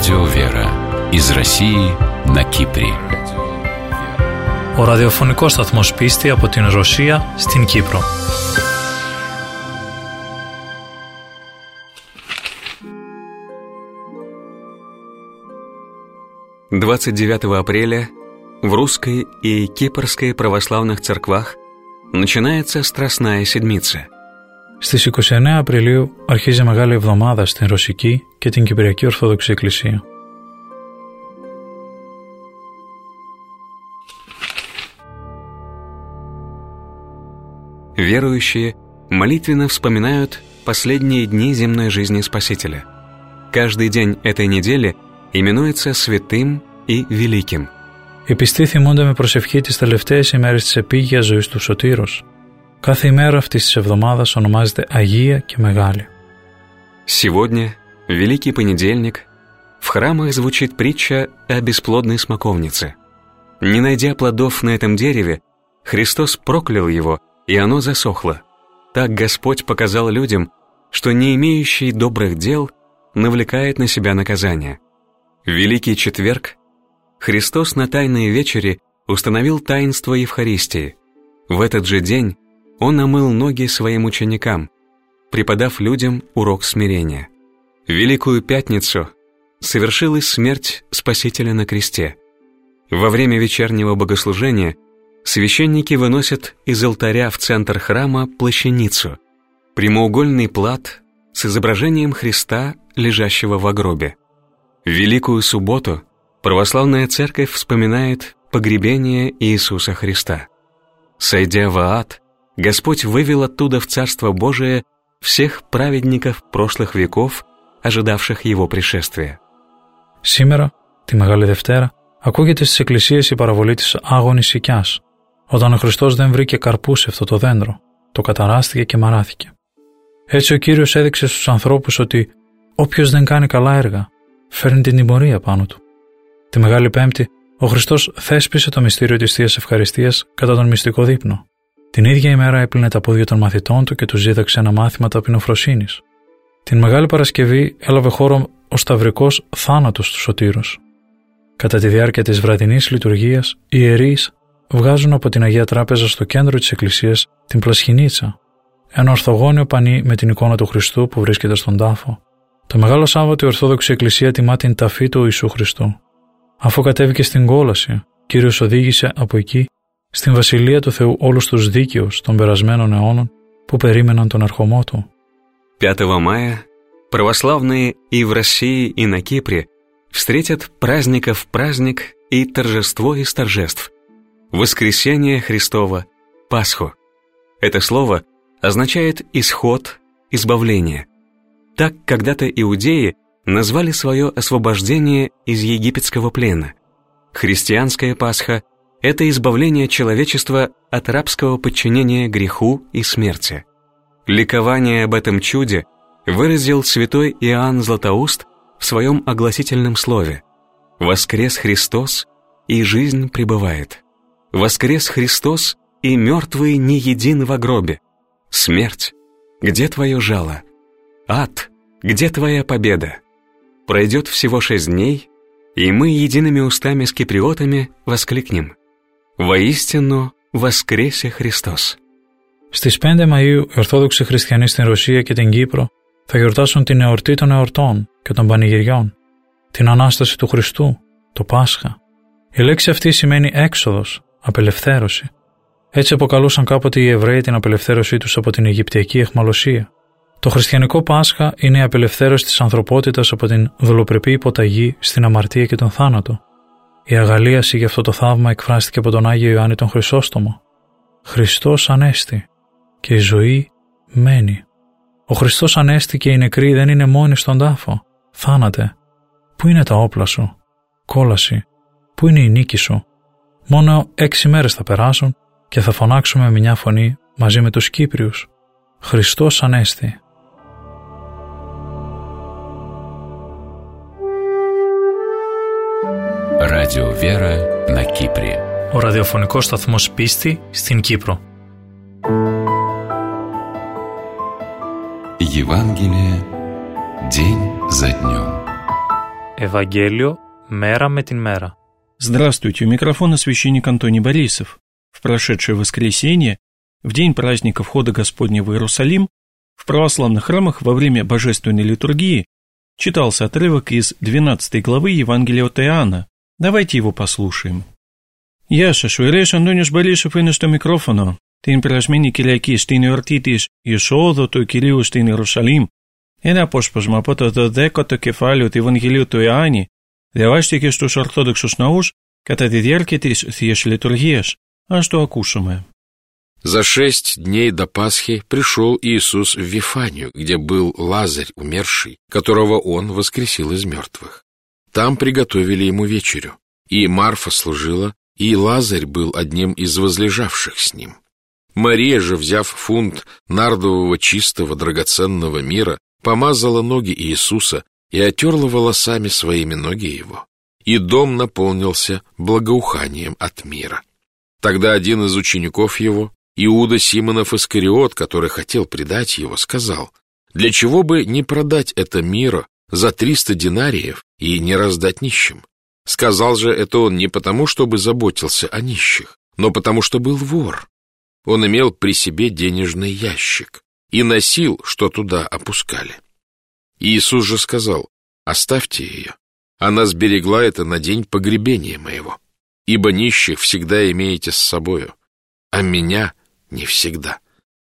Радио Вера из России на Κύπρη. Ο ραδιοφωνικός σταθμός Πίστη από την Ρωσία στην Κύπρο. «29 апреля в русской и кипрской православных церквах начинается Страстная Седмица». Στις 29 Απριλίου αρχίζει Μεγάλη Εβδομάδα στην Ρωσική και την Κυπριακή Ορθόδοξη Εκκλησία. Верующие молитвенно вспоминают последние дни земной жизни Спасителя. Каждый день этой недели именуется святым и великим. Οι πιστοί θυμούνται με προσευχή τις τελευταίες ημέρες της επίγειας ζωής του Σωτήρος. Κάθε ημέρα αυτής της εβδομάδας ονομάζεται Αγία και Μεγάλη. Сегодня, Великий Понедельник, в храмах звучит притча о бесплодной смоковнице. Не найдя плодов на этом дереве, Христос проклял его, и оно засохло. Так Господь показал людям, что не имеющий добрых дел навлекает на себя наказание. В Великий Четверг Христос на Тайной вечере установил таинство Евхаристии. В этот же день Он омыл ноги своим ученикам, преподав людям урок смирения. В Великую Пятницу совершилась смерть Спасителя на кресте. Во время вечернего богослужения священники выносят из алтаря в центр храма плащаницу, прямоугольный плат с изображением Христа, лежащего в гробе. В Великую Субботу православная церковь вспоминает погребение Иисуса Христа. Сойдя в ад, Господь вывел оттуда в Царство Божие всех праведников прошлых веков, ожидавших Его пришествия. Σήμερα, τη Μεγάλη Δευτέρα, ακούγεται στις εκκλησίες η παραβολή της άγονης οικιάς. Όταν ο Χριστός δεν βρήκε καρπούς σε αυτό το δέντρο, το καταράστηκε και μαράθηκε. Έτσι ο Κύριος έδειξε στους ανθρώπους ότι όποιος δεν κάνει καλά έργα, φέρνει την τιμωρία πάνω του. Τη Μεγάλη Πέμπτη, ο Χριστός θέσπισε το μυστήριο της Θείας Ευχαριστίας κατά τον μυστικό δείπνο. Την ίδια ημέρα έπλυνε τα πόδια των μαθητών του και τους δίδαξε ένα μάθημα ταπεινοφροσύνης. Την Μεγάλη Παρασκευή έλαβε χώρο ο σταυρικός θάνατος του Σωτήρος. Κατά τη διάρκεια της βραδινής λειτουργίας, οι ιερείς βγάζουν από την Αγία Τράπεζα στο κέντρο της εκκλησίας την πλασχινίτσα, ένα ορθογώνιο πανί με την εικόνα του Χριστού που βρίσκεται στον τάφο. Το Μεγάλο Σάββατο η Ορθόδοξη Εκκλησία τιμά την ταφή του Ιησού Χριστού. Αφού κατέβηκε στην κόλαση, Κύριος οδήγησε από εκεί στην Βασιλεία του Θεού όλους τους δίκαιους των περασμένων αιώνων που περίμεναν τον ερχομό του. 5 мая православные и в России, и на Кипре встретят праздников праздник и торжество из торжеств. Воскресение Христово, Пасху. Это слово означает исход, избавление. Так когда-то иудеи назвали свое освобождение из египетского плена. Христианская Пасха – это избавление человечества от рабского подчинения греху и смерти. Ликование об этом чуде выразил святой Иоанн Златоуст в своем огласительном слове: «Воскрес Христос, и жизнь пребывает. Воскрес Христос, и мертвые не един во гробе. Смерть, где твое жало? Ад, где твоя победа?» Пройдет всего 6 дней, и мы едиными устами с киприотами воскликнем: «Воистину воскресе Христос». Στις 5 Μαΐου οι Ορθόδοξοι Χριστιανοί στην Ρωσία και την Κύπρο θα γιορτάσουν την εορτή των εορτών και των πανηγυριών, την Ανάσταση του Χριστού, το Πάσχα. Η λέξη αυτή σημαίνει έξοδος, απελευθέρωση. Έτσι αποκαλούσαν κάποτε οι Εβραίοι την απελευθέρωσή τους από την Αιγυπτιακή αιχμαλωσία. Το χριστιανικό Πάσχα είναι η απελευθέρωση της ανθρωπότητας από την δολοπρεπή υποταγή στην αμαρτία και τον θάνατο. Η αγαλίαση για αυτό το θαύμα εκφράστηκε από τον Άγιο Ιωάννη τον Χρυσόστομο. Χριστός Ανέστη και η ζωή μένει. Ο Χριστός Ανέστη και οι νεκροί δεν είναι μόνοι στον τάφο. Θάνατε, πού είναι τα όπλα σου? Κόλαση, πού είναι η νίκη σου? Μόνο 6 μέρες θα περάσουν και θα φωνάξουμε με μια φωνή μαζί με τους Κύπριους. Χριστός Ανέστη. Радио Вера на Κύπρη. Ο ραδιοφωνικός σταθμός Πίστη στην Κύπρο. Евангелие день за днем. Ευαγγέλιο μέρα με την μέρα. Здравствуйте, у микрофона священник Антоний Борисов. В прошедшее воскресенье, в день праздника Входа Господня в Иерусалим, в православных храмах во время божественной литургии читался отрывок из 12 главы Евангелия от Иоанна. Давайте его послушаем. «Γεια σας, ο ιερέας Αντώνιος Борисов είναι στο μικρόφωνο. Την περασμένη Κυριακή στην εορτή της εισόδου του Κυρίου στην Ιερουσαλήμ, ένα απόσπασμα από το 12ο κεφάλαιο του Ευαγγελίου του Ιωάννη διαβάστηκε στους Ορθόδοξους ναούς κατά τη διάρκεια της Θείας Λειτουργίας. Ας το ακούσουμε. За 6 дней до Пасхи пришел Иисус в Вифанию, где был Лазарь, умерший, которого Он воскресил из мертвых. Там приготовили ему вечерю, и Марфа служила, и Лазарь был одним из возлежавших с ним. Мария же, взяв фунт нардового чистого драгоценного мира, помазала ноги Иисуса и отерла волосами своими ноги его, и дом наполнился благоуханием от мира. Тогда один из учеников его, Иуда Симонов Искариот, который хотел предать его, сказал: «Для чего бы не продать это мира за 300 динариев и не раздать нищим?» Сказал же это он не потому, чтобы заботился о нищих, но потому, что был вор. Он имел при себе денежный ящик и носил, что туда опускали. Иисус же сказал: «Оставьте ее, она сберегла это на день погребения моего, ибо нищих всегда имеете с собою, а меня не всегда».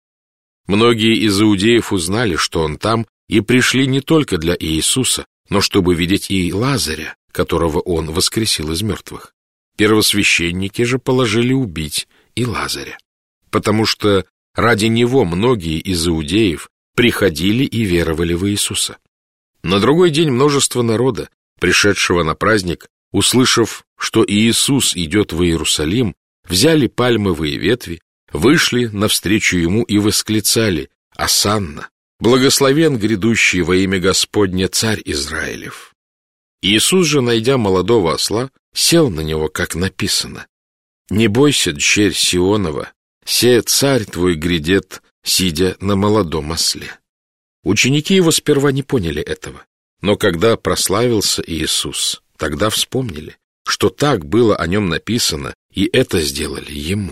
Многие из иудеев узнали, что он там, и пришли не только для Иисуса, но чтобы видеть и Лазаря, которого он воскресил из мертвых. Первосвященники же положили убить и Лазаря, потому что ради него многие из иудеев приходили и веровали в Иисуса. На другой день множество народа, пришедшего на праздник, услышав, что Иисус идет в Иерусалим, взяли пальмовые ветви, вышли навстречу ему и восклицали: «Осанна! Благословен грядущий во имя Господне Царь Израилев!» Иисус же, найдя молодого осла, сел на него, как написано: «Не бойся, дщерь Сионова, се царь твой грядет, сидя на молодом осле». Ученики его сперва не поняли этого, но когда прославился Иисус, тогда вспомнили, что так было о нем написано, и это сделали ему.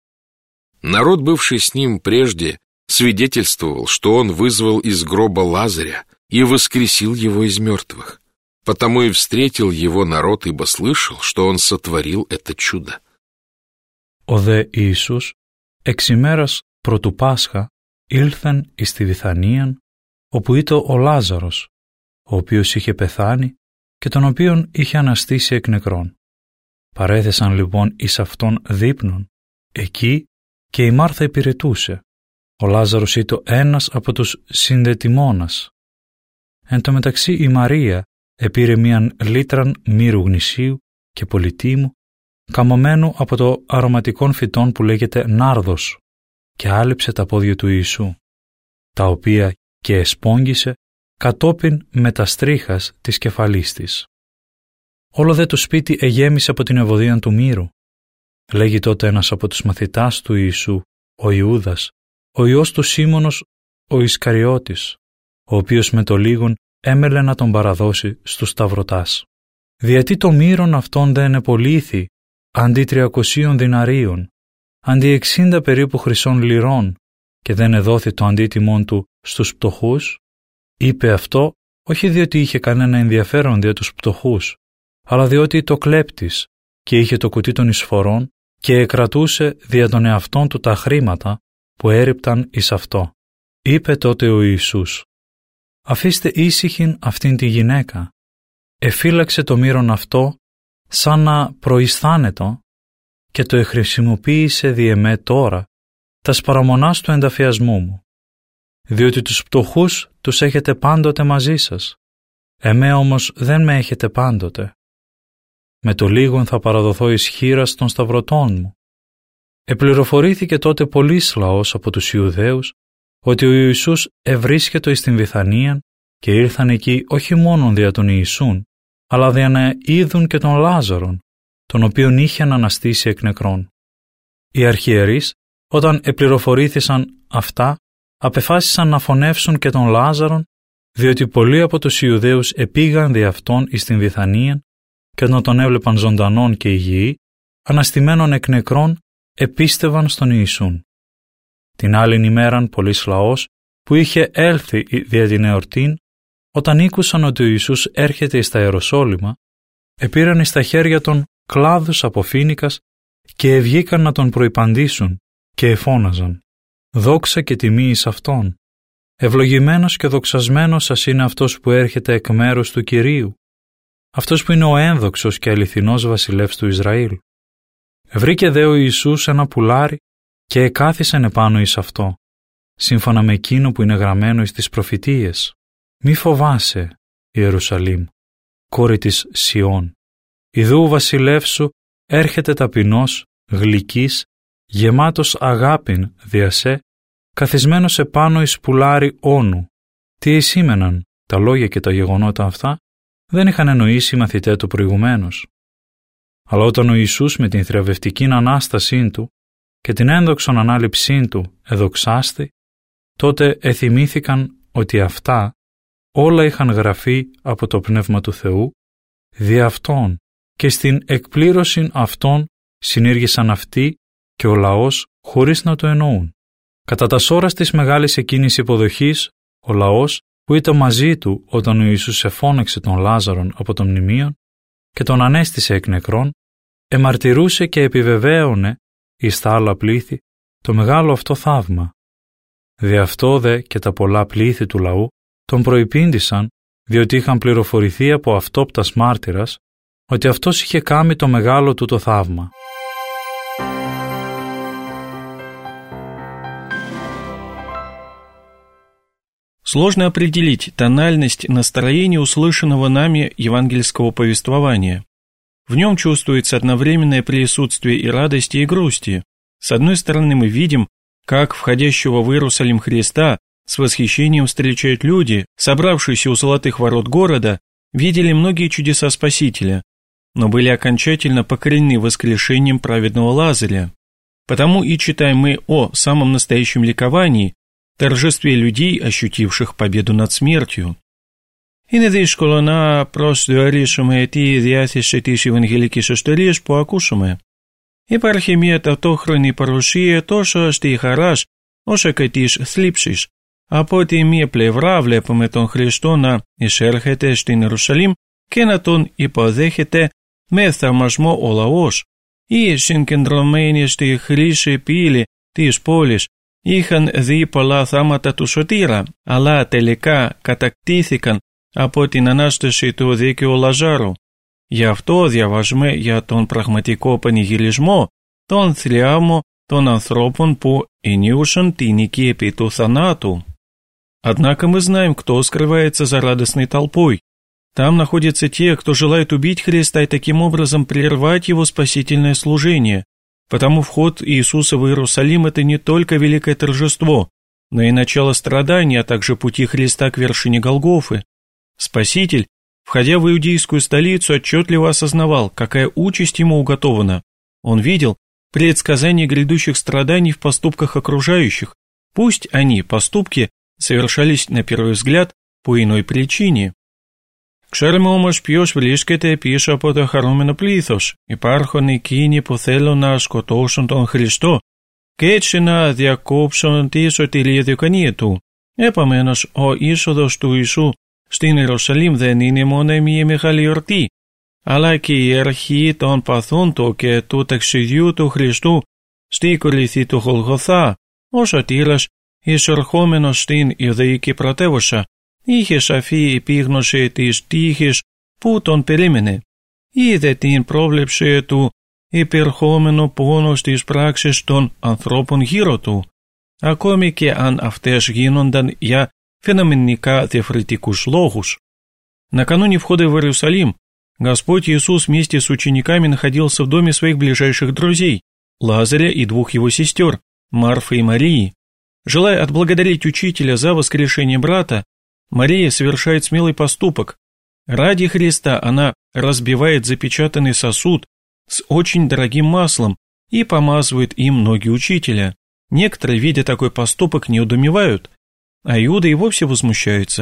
Народ, бывший с ним прежде, свидетельствовал, что он вызвал из гроба Лазаря и воскресил его из мертвых. Потому и встретил его народ, ибо слышал, что он сотворил это чудо. Ο δε Ιησούς, εξ ημέρας πρωτού Πάσχα, ήλθεν εις τη Βιθανίαν, όπου ήτο ο Λάζαρος, ο οποίος είχε πεθάνει και τον οποίον είχε αναστήσει εκ νεκρών. Παρέθεσαν λοιπόν εις αυτόν δείπνον, εκεί και η Μάρθα υπηρετούσε. Ο Λάζαρος ήτο ένας από τους συνδετημόνας. Εν τω μεταξύ η Μαρία επήρε μίαν λίτραν μύρου γνησίου και πολυτίμου, καμωμένου από το αρωματικών φυτών που λέγεται νάρδος, και άλυψε τα πόδια του Ιησού, τα οποία και εσπόγγισε κατόπιν μεταστρίχας της κεφαλής της. Όλο δε το σπίτι εγέμισε από την ευωδία του μύρου. Λέγει τότε ένας από τους μαθητάς του Ιησού, ο Ιούδας, ο ιός του Σίμωνος, ο Ισκαριώτης, ο οποίος με το λίγον έμελε να τον παραδώσει στους σταυρωτάς. «Διατί το μύρον αυτόν δεν επολύθη, αντί 300 διναρίων, αντί 60 περίπου χρυσών λιρών, και δεν εδόθη το αντίτιμον του στους πτωχούς?» Είπε αυτό όχι διότι είχε κανένα ενδιαφέρον δια τους πτωχούς, αλλά διότι το κλέπτης και είχε το κουτί των εισφορών και εκρατούσε δια των εαυτών του τα χρήματα που έριπταν εις αυτό. Είπε τότε ο Ιησούς: «Αφήστε ήσυχην αυτήν τη γυναίκα. Εφύλαξε το μύρον αυτό σαν να προϊσθάνετο και το εχρησιμοποίησε δι' εμέ τώρα, τας παραμονάς του ενταφιασμού μου. Διότι τους πτωχούς τους έχετε πάντοτε μαζί σας, εμέ όμως δεν με έχετε πάντοτε. Με το λίγον θα παραδοθώ εις χεῖρας των σταυρωτών μου». Επληροφορήθηκε τότε πολύς λαός από τους Ιουδαίους ότι ο Ιησούς ευρίσκετο εις την Βιθανίαν και ήρθαν εκεί όχι μόνον δια τον Ιησούν, αλλά δια να είδουν και τον Λάζαρον, τον οποίον είχε αναστήσει εκ νεκρών. Οι αρχιερείς, όταν επληροφορήθησαν αυτά, απεφάσισαν να φωνεύσουν και τον Λάζαρον διότι πολλοί από τους Ιουδαίους επήγαν δι' αυτόν εις την Βιθανίαν και όταν τον έβλεπαν ζωντανόν και υγιή, αναστημένον εκ νεκρών, επίστευαν στον Ιησούν. Την άλλην ημέραν πολλής λαός που είχε έλθει δια την εορτήν, όταν ήκουσαν ότι ο Ιησούς έρχεται εις τα Ιεροσόλυμα, επήραν εις τα χέρια των κλάδους από φοίνικας και ευγήκαν να τον προϋπαντήσουν και εφώναζαν «Δόξα και τιμή εις αυτόν! Ευλογημένος και δοξασμένος σας είναι αυτός που έρχεται εκ μέρους του Κυρίου, αυτός που είναι ο ένδοξος και αληθινός βασιλεύς του Ισραήλ». Βρήκε δε ο Ιησούς ένα πουλάρι και εκάθισεν επάνω εις αυτό, σύμφωνα με εκείνο που είναι γραμμένο εις τις προφητείες. «Μη φοβάσαι, Ιερουσαλήμ, κόρη της Σιών. Ιδού ο βασιλεύς σου έρχεται ταπεινός, γλυκής, γεμάτος αγάπην δια σε, καθισμένος επάνω εις πουλάρι όνου». Τι εισήμεναν τα λόγια και τα γεγονότα αυτά, δεν είχαν εννοήσει οι μαθητές του προηγουμένως. Αλλά όταν ο Ιησούς με την θριαβευτική Ανάστασή του και την ένδοξον ανάληψή του εδοξάστη, τότε εθυμήθηκαν ότι αυτά όλα είχαν γραφεί από το Πνεύμα του Θεού, δι' αυτόν και στην εκπλήρωση αυτών συνήργησαν αυτοί και ο λαός χωρίς να το εννοούν. Κατά τα σώρας της μεγάλης εκείνης υποδοχής, ο λαός που ήταν μαζί του όταν ο Ιησούς εφώναξε τον Λάζαρον από το μνημείο και τον ανέστησε εκ νεκρών, εμαρτυρούσε και επιβεβαίωνε εις τα άλλα πλήθη το μεγάλο αυτό θαύμα. Δι' αυτό δε και τα πολλά πλήθη του λαού τον προϋπήντησαν, διότι είχαν πληροφορηθεί από αυτόπτας μάρτυρας ότι αυτός είχε κάνει το μεγάλο του το θαύμα. Сложно определить тональность настроения услышанного нами евангельского повествования. В нем чувствуется одновременное присутствие и радости, и грусти. С одной стороны, мы видим, как входящего в Иерусалим Христа с восхищением встречают люди, собравшиеся у золотых ворот города, видели многие чудеса Спасителя, но были окончательно покорены воскрешением праведного Лазаря. Потому и читаем мы о самом настоящем ликовании, торжестве людей, ощутивших победу над смертью. Είναι δύσκολο να προσδιορίσουμε τη διάθεση της Ευαγγελικής ιστορίας που ακούσαμε. Υπάρχει μια ταυτόχρονη παρουσία τόσο στη χαράς όσο και της θλίψης. Από τη μία πλευρά βλέπουμε τον Χριστό να εισέρχεται στην Ιερουσαλήμ και να τον υποδέχεται με θαυμασμό ο λαός. Οι συγκεντρωμένοι στη χρυσή πύλη της πόλης είχαν δει πολλά θάματα του Σωτήρα, αλλά τελικά κατακτήθηκαν από την Ανάσταση του δίκαιου Λαζάρου. Γι' αυτό διαβάζουμε για τον πραγματικό πανηγυρισμό, τον θλιάμο των ανθρώπων που ενίουσαν τη νίκη επί του θανάτου. Однако мы знаем, кто скрывается за радостной толпой. Там находятся те, кто желает убить Христа и таким образом прервать его спасительное служение. Потому вход Иисуса в Иерусалим – это не только великое торжество, но и начало страданий, а также пути Христа к вершине Голгофы. Спаситель, входя в иудейскую столицу, отчетливо осознавал, какая участь ему уготована. Он видел предсказание грядущих страданий в поступках окружающих, пусть они, поступки, совершались на первый взгляд по иной причине. Ξέρουμε όμως ποιος βρίσκεται πίσω από το χαρούμενο πλήθος. Υπάρχουν εκείνοι που θέλουν να σκοτώσουν τον Χριστό και έτσι να διακόψουν τη σωτηριαδικανία του. Επομένως, ο είσοδος του Ιησού στην Ιερουσαλήμ δεν είναι μόνο μια μεγάλη εορτή, αλλά και η αρχή των παθών του και του ταξιδιού του Χριστού στη κορυφή του Γολγοθά. Ο σωτήρας, εισερχόμενος στην Ιουδαϊκή πρωτεύουσα, είχε σαφή επίγνωση της τύχης που τον περίμενε. Είδε την πρόβλεψη του υπερχόμενου πόνου στις πράξεις των ανθρώπων γύρω του, ακόμη και αν αυτές γίνονταν για феноменικά διαφορετικούς λόγους. Накануне входа в Иерусалим Господь Иисус вместе с учениками находился в доме своих ближайших друзей, Лазаря и двух его сестер, Марфы и Марии. Желая отблагодарить Учителя за воскрешение брата, Мария совершает смелый поступок. Ради Христа она разбивает запечатанный сосуд с очень дорогим маслом и помазывает им ноги Учителя. Некоторые, видя такой поступок, недоумевают, а Иуда и вовсе возмущается.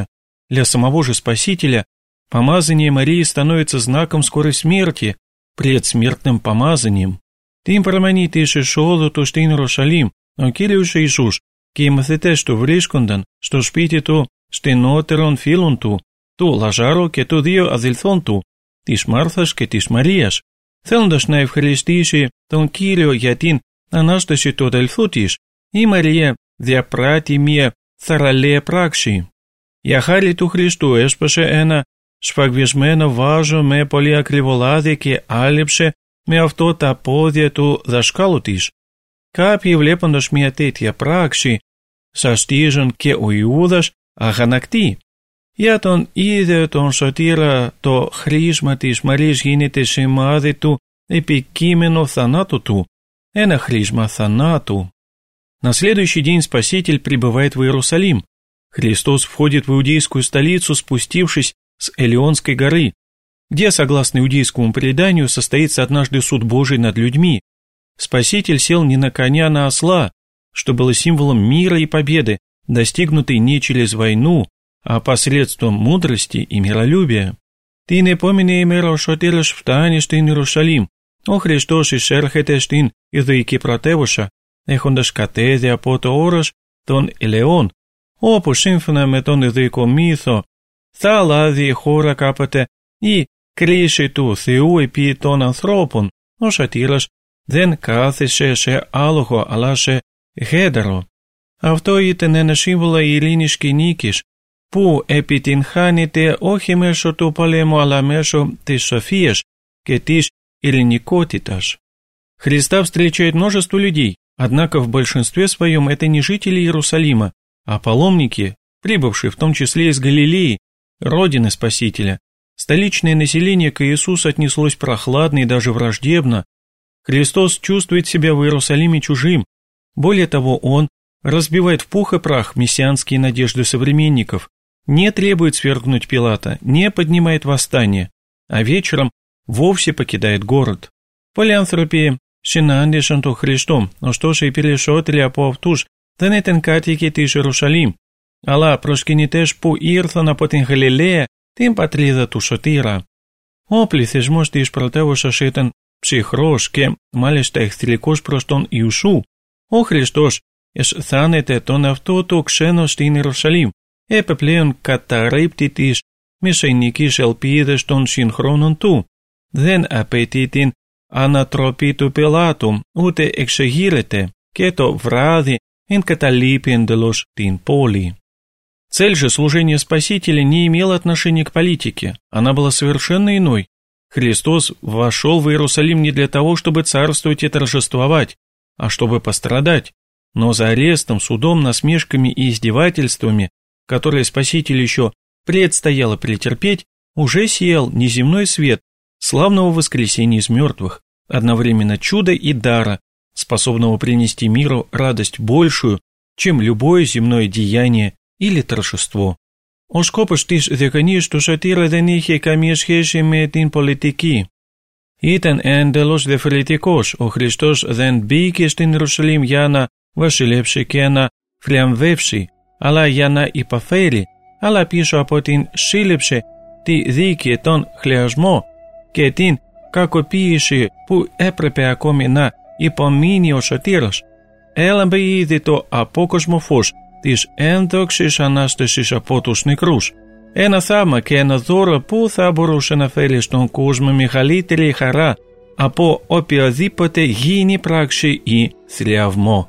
для самого же Спасителя помазание Марии становится знаком скорой смерти, предсмертным помазанием. Тим променитейше шолото штин Рошалим, но килюше Ишуш, кемαθете что вришкундан, что шпите то штенотерон филунту, то лажаро ке то дио азельθонту, тиш Марθας και тиш Марίας. Θέλοντας να ευχαριστήσει τον Κύριο για την Ανάσταση του αδελφού της, η Μαρία διαπράττει μια θαραλέα πράξη. Για χάρη του Χριστού έσπασε ένα σφαγισμένο βάζο με πολύ ακριβό λάδι και άλυψε με αυτό τα πόδια του δασκάλου της. Κάποιοι βλέποντας μια τέτοια πράξη σαστίζουν και ο Ιούδας αγανακτεί. Για τον ίδιο τον σωτήρα το χρήσμα της Μαρίας γίνεται σημάδι του επικείμενο θανάτου του, ένα χρήσμα θανάτου. На следующий день Спаситель прибывает в Иерусалим. Христос входит в иудейскую столицу, спустившись с Элеонской горы, где, согласно иудейскому преданию, состоится однажды суд Божий над людьми. Спаситель сел не на коня, а на осла, что было символом мира и победы, достигнутой не через войну, а посредством мудрости и миролюбия. «Ты не помини ημέρα що ти лиш встанеш στην Ιερουσαλήμ, ο Χριστός εισέρχεται στην Ιδωική πρωτεύουσα, έχοντας κατέβει από το όρος των ελαιών, όπου σύμφωνα με τον Ιδωικό μύθο θα λάβει η χώρα κάποτε η κρίση του Θεού επί των ανθρώπων. Ο σωτήρας δεν κάθισε σε άλογο αλλά σε γέντερο. Αυτό ήταν ένα σύμβολο ειρήνης και νίκης, που επιτυγχάνεται όχι μέσω του πολέμου αλλά μέσω της σοφίας και της ειρηνικότητας. Христа встречает множество людей, однако в большинстве своем это не жители Иерусалима, а паломники, прибывшие в том числе из Галилеи, родины Спасителя. Столичное население к Иисусу отнеслось прохладно и даже враждебно. Христос чувствует себя в Иерусалиме чужим. Более того, Он разбивает в пух и прах мессианские надежды современников, не требует свергнуть Пилата, не поднимает восстание, а вечером вовсе покидает город. Πολυανθρωποί συνάντησαν τον Χριστό, ωστόσο οι περισσότεροι από αυτούς δεν ήταν κάτοικοι της Ιερουσαλήμ, αλλά προσκυνητές που ήρθαν από την Γαλιλαία, την πατρίδα του Σωτήρα. Ο πληθυσμός της πρωτεύουσας ήταν ψυχρός και μάλιστα εχθρικός προς τον Ιησού. Ο Χριστός αισθάνεται τον εαυτό του ξένο στην Ιερουσαλήμ, επιπλέον καταρρίπτει τις μεσαιωνικές ελπίδες των συγχρόνων του. Δεν απαιτεί την ανατροπή του Πιλάτου, ούτε εξεγείρεται και το βράδυ εγκαταλείπει εντελώς την πόλη. Цель же служения Спасителя не имела отношения к политике, она была совершенно иной. Христос вошел в Иерусалим не для того, чтобы царствовать и торжествовать, а чтобы пострадать. Но за арестом, судом, насмешками и издевательствами, которые Спасителю еще предстояло претерпеть, уже сиял неземной свет славного воскресения из мертвых, одновременно чуда и дара, способного принести миру радость большую, чем любое земное деяние или торжество. Ο σκόπος της διακονίας του Σωτήρα δεν είχε καμία σχέση με την πολιτική. Ήταν εντελώς διαφορετικός. Ο Χριστός δεν μπήκε στην Ιερουσαλήμ για να βασιλεύσει και να φλιαμβεύσει, αλλά για να υποφέρει, αλλά πίσω από την σύλληψη, τη δίκη, τον χλιασμό και την κακοποίηση που έπρεπε ακόμη να υπομείνει ο Σωτήρας, έλαμπε ήδη το απόκοσμο φως της ένδοξης Ανάστασης από τους νεκρούς. Ένα θαύμα και ένα δώρο που θα μπορούσε να φέρει στον κόσμο μεγαλύτερη χαρά από οποιαδήποτε γίνει πράξη ή θριαμβό.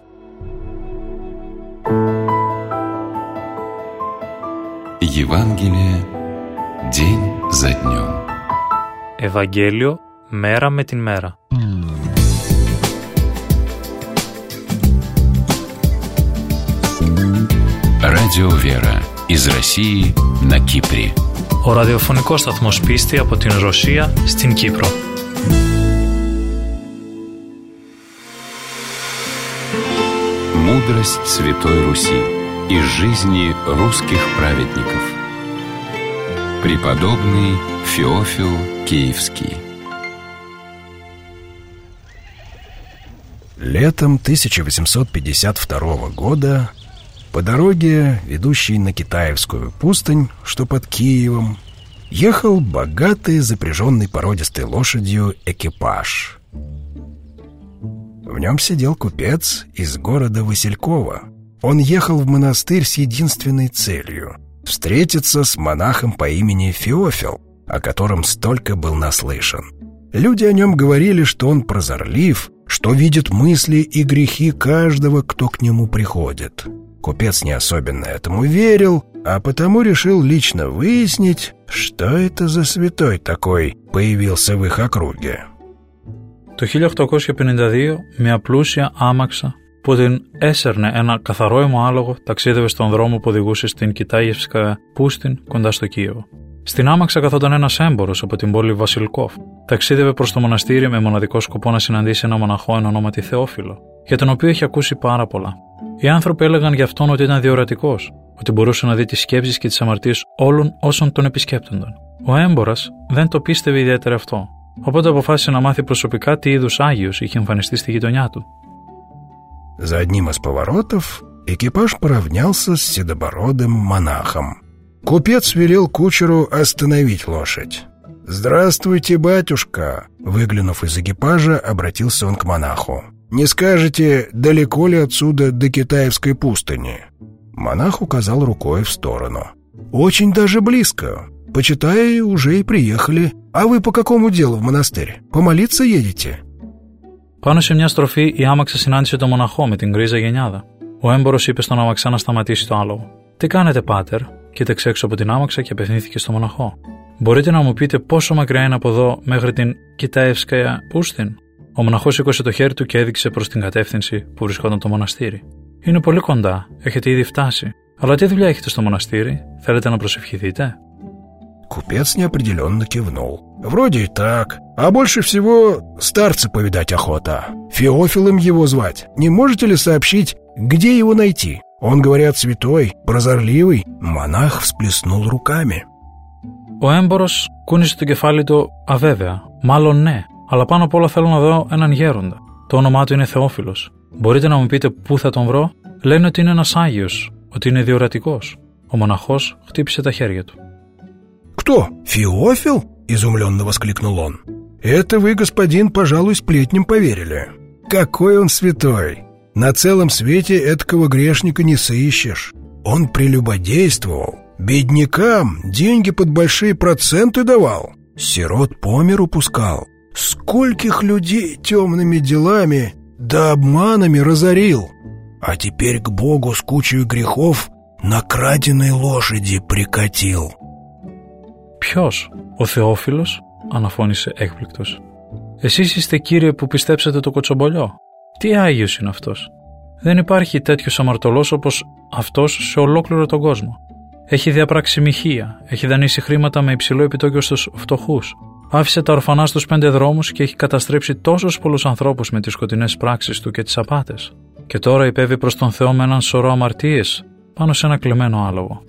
Евангелие день за днем. Ευαγγέλιο μέρα με την μέρα. Радио Вера из России на Кипре. Ο ραδιοφωνικός σταθμός Πίστη από την Ρωσία στην Κύπρο. Мудрость Святой Руси из жизни русских праведников. Преподобный Феофил Киевский. Летом 1852 года По дороге, ведущей на Китаевскую пустынь, что под Киевом, ехал богатый, запряженный породистой лошадью экипаж. В нем сидел купец из города Василькова. Он ехал в монастырь с единственной целью — встретиться с монахом по имени Феофил, о котором столько был наслышан. Люди о нем говорили, что он прозорлив, что видит мысли и грехи каждого, кто к нему приходит. Купец не особенно этому верил, а потому решил лично выяснить, что это за святой такой появился в их округе. Το 1852, μια πλούσια άμαξα που την έσερνε ένα καθαρό αιμοάλογο ταξίδευε στον δρόμο που οδηγούσε στην Κιτάιευσκα Πούστιν κοντά στο Κίεβο. Στην άμαξα καθόταν ένας έμπορος από την πόλη Βασιλκόφ. Ταξίδευε προς το μοναστήρι με μοναδικό σκοπό να συναντήσει ένα μοναχό εν ονόματι Θεόφιλο, για τον οποίο είχε ακούσει πάρα πολλά. Οι άνθρωποι έλεγαν για αυτόν ότι ήταν διορατικός, ότι μπορούσε να δει τις σκέψεις και τις αμαρτίες όλων όσων τον επισκέπτονταν. Ο έμπορας δεν το πίστευε ιδιαίτερα αυτό, οπότε αποφάσισε να μάθει προσωπικά τι είδους Άγιος είχε εμφανιστεί στη γειτονιά του. За одним из поворотов экипаж поравнялся с седобородым монахом. Купец велел кучеру остановить лошадь. «Здравствуйте, батюшка!» Выглянув из экипажа, обратился он к монаху. «Не скажете, далеко ли отсюда до Китаевской пустыни?» Монах указал рукой в сторону. «Очень даже близко. Почитай, уже и приехали. А вы по какому делу в монастырь? Помолиться едете?» Πάνω σε μια στροφή η άμαξα συνάντησε τον μοναχό με την γκρίζα γενιάδα. Ο έμπορος είπε στον άμαξα να σταματήσει το άλογο. «Τι κάνετε, πάτερ?» Κοίταξε έξω από την άμαξα και απευθύνθηκε στο μοναχό. «Μπορείτε να μου πείτε πόσο μακριά είναι από εδώ μέχρι την Κιτάιευσκая Πούστιν?» Ο μοναχός σήκωσε το χέρι του και έδειξε προς την κατεύθυνση που βρισκόταν το μοναστήρι. «Είναι πολύ κοντά, έχετε ήδη φτάσει. Αλλά τι δουλειά έχετε στο μοναστήρι, θέλετε να προσευχηθείτε?» Купец неопределенно кивнул. «Вроде и так. А больше всего старца повидать охота. Феофилом его звать. Не можете ли сообщить, где его найти? Он, говорят, святой, прозорливый». Монах всплеснул руками. Ο έμπορος κούνησε το κεφάλι του αβέβαια. «Μάλλον ναι, αλλά πάνω απ' όλα θέλω να δω έναν γέροντα. Το όνομά του είναι Θεόφιλος. Μπορείτε να μου πείτε πού θα τον βρω?» «Λένε ότι είναι ένας Άγιος, ότι είναι διορατικός». Ο μοναχός χτύπησε τα χέρια του. «Кто? Феофил?» — изумленно воскликнул он. «Это вы, господин, пожалуй, сплетням поверили. Какой он святой! На целом свете этакого грешника не сыщешь. Он прелюбодействовал, беднякам деньги под большие проценты давал, сирот по миру пускал, скольких людей темными делами да обманами разорил, а теперь к Богу с кучей грехов на краденой лошади прикатил». «Ποιος? Ο Θεόφιλος?» αναφώνησε έκπληκτος. «Εσείς είστε, κύριε, που πιστέψατε το κοτσομπολιό. Τι Άγιος είναι αυτός? Δεν υπάρχει τέτοιος αμαρτωλός όπως αυτός σε ολόκληρο τον κόσμο. Έχει διαπράξει μοιχεία, έχει δανείσει χρήματα με υψηλό επιτόκιο στους φτωχούς, άφησε τα ορφανά στους 5 δρόμους και έχει καταστρέψει τόσους πολλούς ανθρώπους με τις σκοτεινές πράξεις του και τις απάτες. Και τώρα υπέβη προς τον Θεό με έναν σωρό αμαρτίες πάνω σε ένα κλεμμένο άλογο».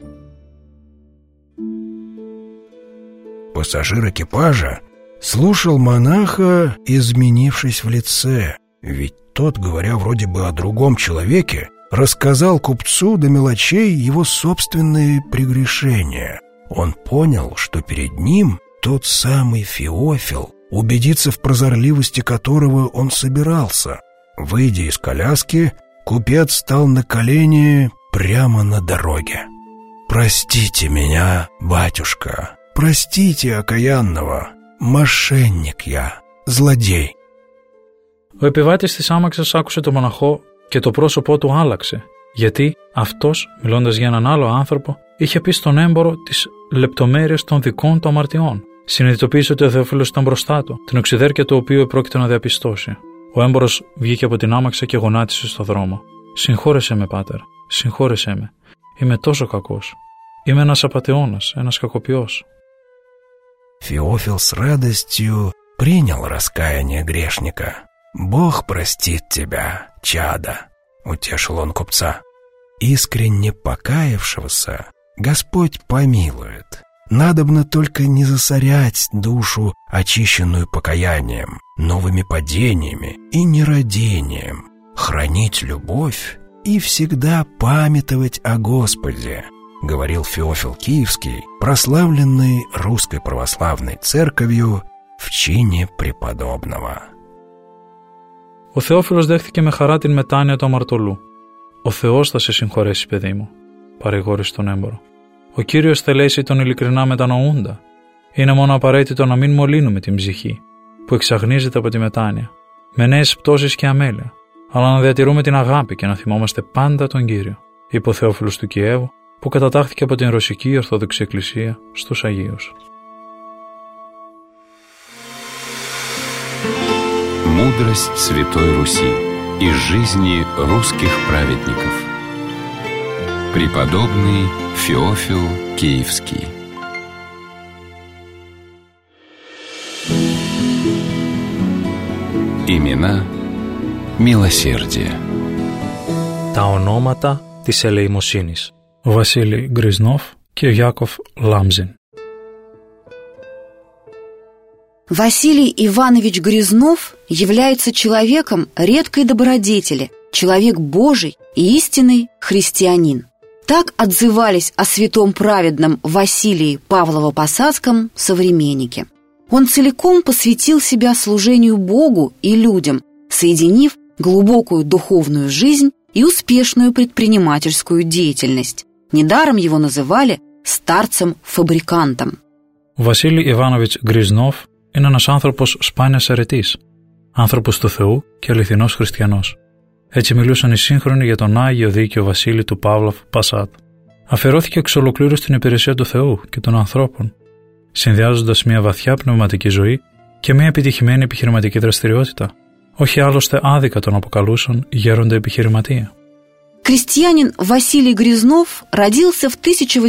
Пассажир экипажа слушал монаха, изменившись в лице, ведь тот, говоря вроде бы о другом человеке, рассказал купцу до мелочей его собственные прегрешения. Он понял, что перед ним тот самый Феофил, убедиться в прозорливости которого он собирался. Выйдя из коляски, купец стал на колени прямо на дороге. «Простите меня, батюшка, простите окаянного, мошенник я, злодей». Ο επιβάτης της άμαξας άκουσε τον μοναχό και το πρόσωπό του άλλαξε, γιατί αυτός, μιλώντας για έναν άλλο άνθρωπο, είχε πει στον έμπορο τις λεπτομέρειες των δικών του αμαρτιών. Συνειδητοποίησε ότι ο Θεόφιλος ήταν μπροστά του, την οξυδέρκεια του οποίου επρόκειτο να διαπιστώσει. Ο έμπορος βγήκε από την άμαξα και γονάτισε στο δρόμο. «Συγχώρεσέ με, πάτερ, συγχώρεσέ με. Είμαι τόσο κακός. Είμαι ένας απατεώνας, ένας κακοποιός». Феофил с радостью принял раскаяние грешника. «Бог простит тебя, чадо», — утешил он купца. «Искренне покаявшегося Господь помилует. Надобно только не засорять душу, очищенную покаянием, новыми падениями и нерадением, хранить любовь и всегда памятовать о Господе, говорил Феофил Киевский, прославленный Русской Православной Церковью в чине преподобного. Ο Θεόφιλος δέχτηκε με χαρά την μετάνοια του αμαρτωλού. «Ο Θεός θα σε συγχωρέσει, παιδί μου», παρηγόρησε τον έμπορο. «Ο Κύριος θελέσει τον ειλικρινά μετανοούντα. Είναι μόνο απαραίτητο να μην μολύνουμε την ψυχή, που εξαγνίζεται από τη μετάνοια, με νέες πτώσεις και αμέλεια, αλλά να διατηρούμε την αγάπη και να θυμόμαστε πάντα τον Κύριο», είπε ο Θεόφιλος του Κιέβου, που κατατάχθηκε από την Ρωσική Ορθόδοξη Εκκλησία στους Αγίους. Мудрость Святой Руси из жизни русских праведников. Преподобный Феофил Киевский. Имена милосердия. Τα ονόματα της ελεημοσύνης. Ο Βασίλη Γκριζνόφ και ο Яков Ламзин. Василий Иванович Грязнов является человеком редкой добродетели, человек Божий и истинный христианин. Так отзывались о святом праведном Василии Павлово-Посадском современники. Он целиком посвятил себя служению Богу и людям, соединив глубокую духовную жизнь и успешную предпринимательскую деятельность. Недаром его называли старцем-фабрикантом. Βασίλη Ιβάνοβιτς Γκριζνόφ είναι ένας άνθρωπος σπάνιας αρετής, άνθρωπος του Θεού και αληθινός χριστιανός. Έτσι μιλούσαν οι σύγχρονοι για τον Άγιο Δίκαιο Βασίλη του Παύλοβ Πασάτ. Αφιερώθηκε εξ ολοκλήρου στην υπηρεσία του Θεού και των ανθρώπων, συνδυάζοντας μια βαθιά πνευματική ζωή και μια επιτυχημένη επιχειρηματική δραστηριότητα. Όχι άλλωστε άδικα τον αποκαλούσαν γέροντα επιχειρηματία. Крестьянин Василий Грязнов родился в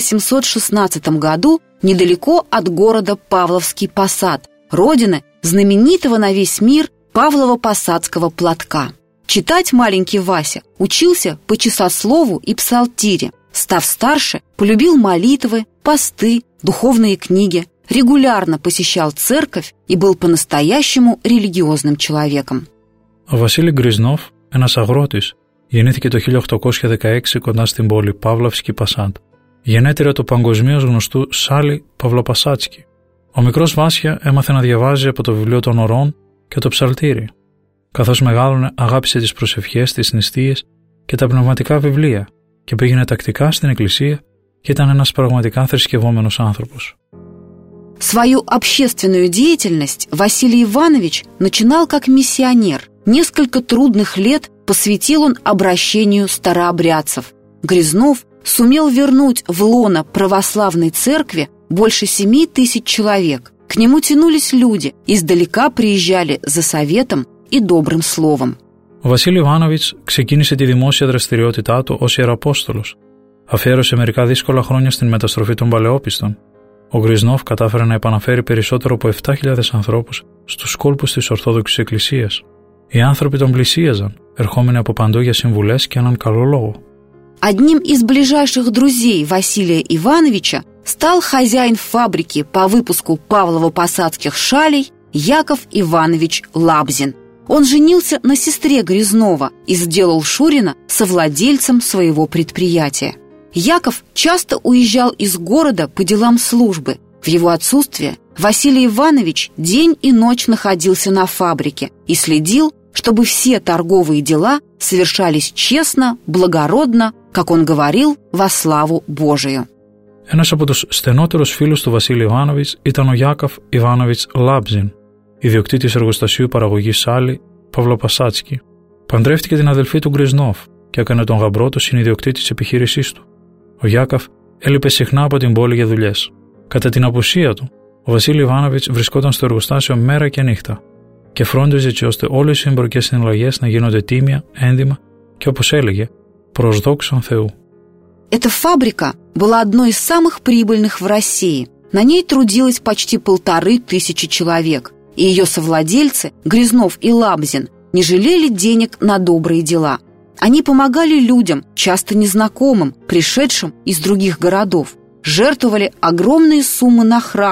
1816 году недалеко от города Павловский Посад, родины знаменитого на весь мир Павлово-Посадского платка. Читать маленький Вася учился по часослову и псалтире. Став старше, полюбил молитвы, посты, духовные книги, регулярно посещал церковь и был по-настоящему религиозным человеком. Ο Βασίλη Γκριζνόφ, ένας αγρότης, γεννήθηκε το 1816 κοντά στην πόλη Παύλαυσκη Πασάντ, γενέτειρα του παγκοσμίως γνωστού Σάλι Παυλοπασάτσκι. Ο μικρός Βάσια έμαθε να διαβάζει από το βιβλίο των ορών και το ψαλτήρι. Καθώς μεγάλωνε, αγάπησε τις προσευχές, τις νηστείες και τα πνευματικά βιβλία και πήγαινε τακτικά στην εκκλησία και ήταν ένας πραγματικά θρησκευόμενος άνθρωπος. Свою общественную деятельность Василий Иванович начинал как миссионер. Несколько трудных лет посвятил он обращению старообрядцев. Грязнов сумел вернуть в лоно православной церкви больше 7000 человек. К нему тянулись люди, издалека приезжали за советом и добрым словом. Ο Βασίλη Ιβάνοβιτς ξεκίνησε τη δημόσια δραστηριότητά του ως Ιεραπόστολος. Αφιέρωσε μερικά δύσκολα χρόνια στην μεταστροφή των παλαιόπιστων. Ο Γκριζνόφ κατάφερε να επαναφέρει περισσότερο από 7.000 ανθρώπους στους κόλπους της Ορθόδοξης Εκκλησίας. Οι άνθρωποι τον πλησίαζαν, ερχόμενοι από παντού για συμβουλές και έναν καλό λόγο. Одним из ближайших друзей Василия Ивановича стал хозяин фабрики по выпуску Павлово-Посадских шалей Яков Иванович Лабзин. Он женился на сестре Грязнова и сделал Шурина совладельцем своего предприятия. Яков часто уезжал из города по делам службы. В его отсутствие Василий Иванович день и ночь находился на фабрике и следил, чтобы все торговые дела совершались честно, благородно, как он говорил, во славу Божию. Ένας από τους στενότερους φίλους του Βασίλη Ιβάνοβιτς ήταν ο Ιάκοφ Ιβάνοβιτς Λάμπζιν, ιδιοκτήτης εργοστασίου παραγωγής Σάλι Παυλοπασάτσκι. Παντρεύτηκε την αδελφή του Γκριζνόφ και έκανε τον γαμπρό του συνιδιοκτήτη της επιχείρησής του. Ο Ιάκοφ έλειπε συχνά από την πόλη για δουλειές. Κατά την απουσία του, ο Βασίλη Ιβάνοβιτς βρισκόταν στο εργοστάσιο μέρα και νύχτα και φρόντιζε έτσι ώστε όλες οι εμπορικές συναλλαγές να γίνονται τίμια, έντιμα και, όπως έλεγε, προς δόξαν Θεού. Эта фабрика была одной из самых прибыльных в России. На ней трудилось почти 1500 человек, и ее совладельцы, Грязнов и Лабзин, не жалели денег на добрые дела. Они помогали людям, часто незнакомым, пришедшим из других городов, жертвовали огромные суммы на храмы,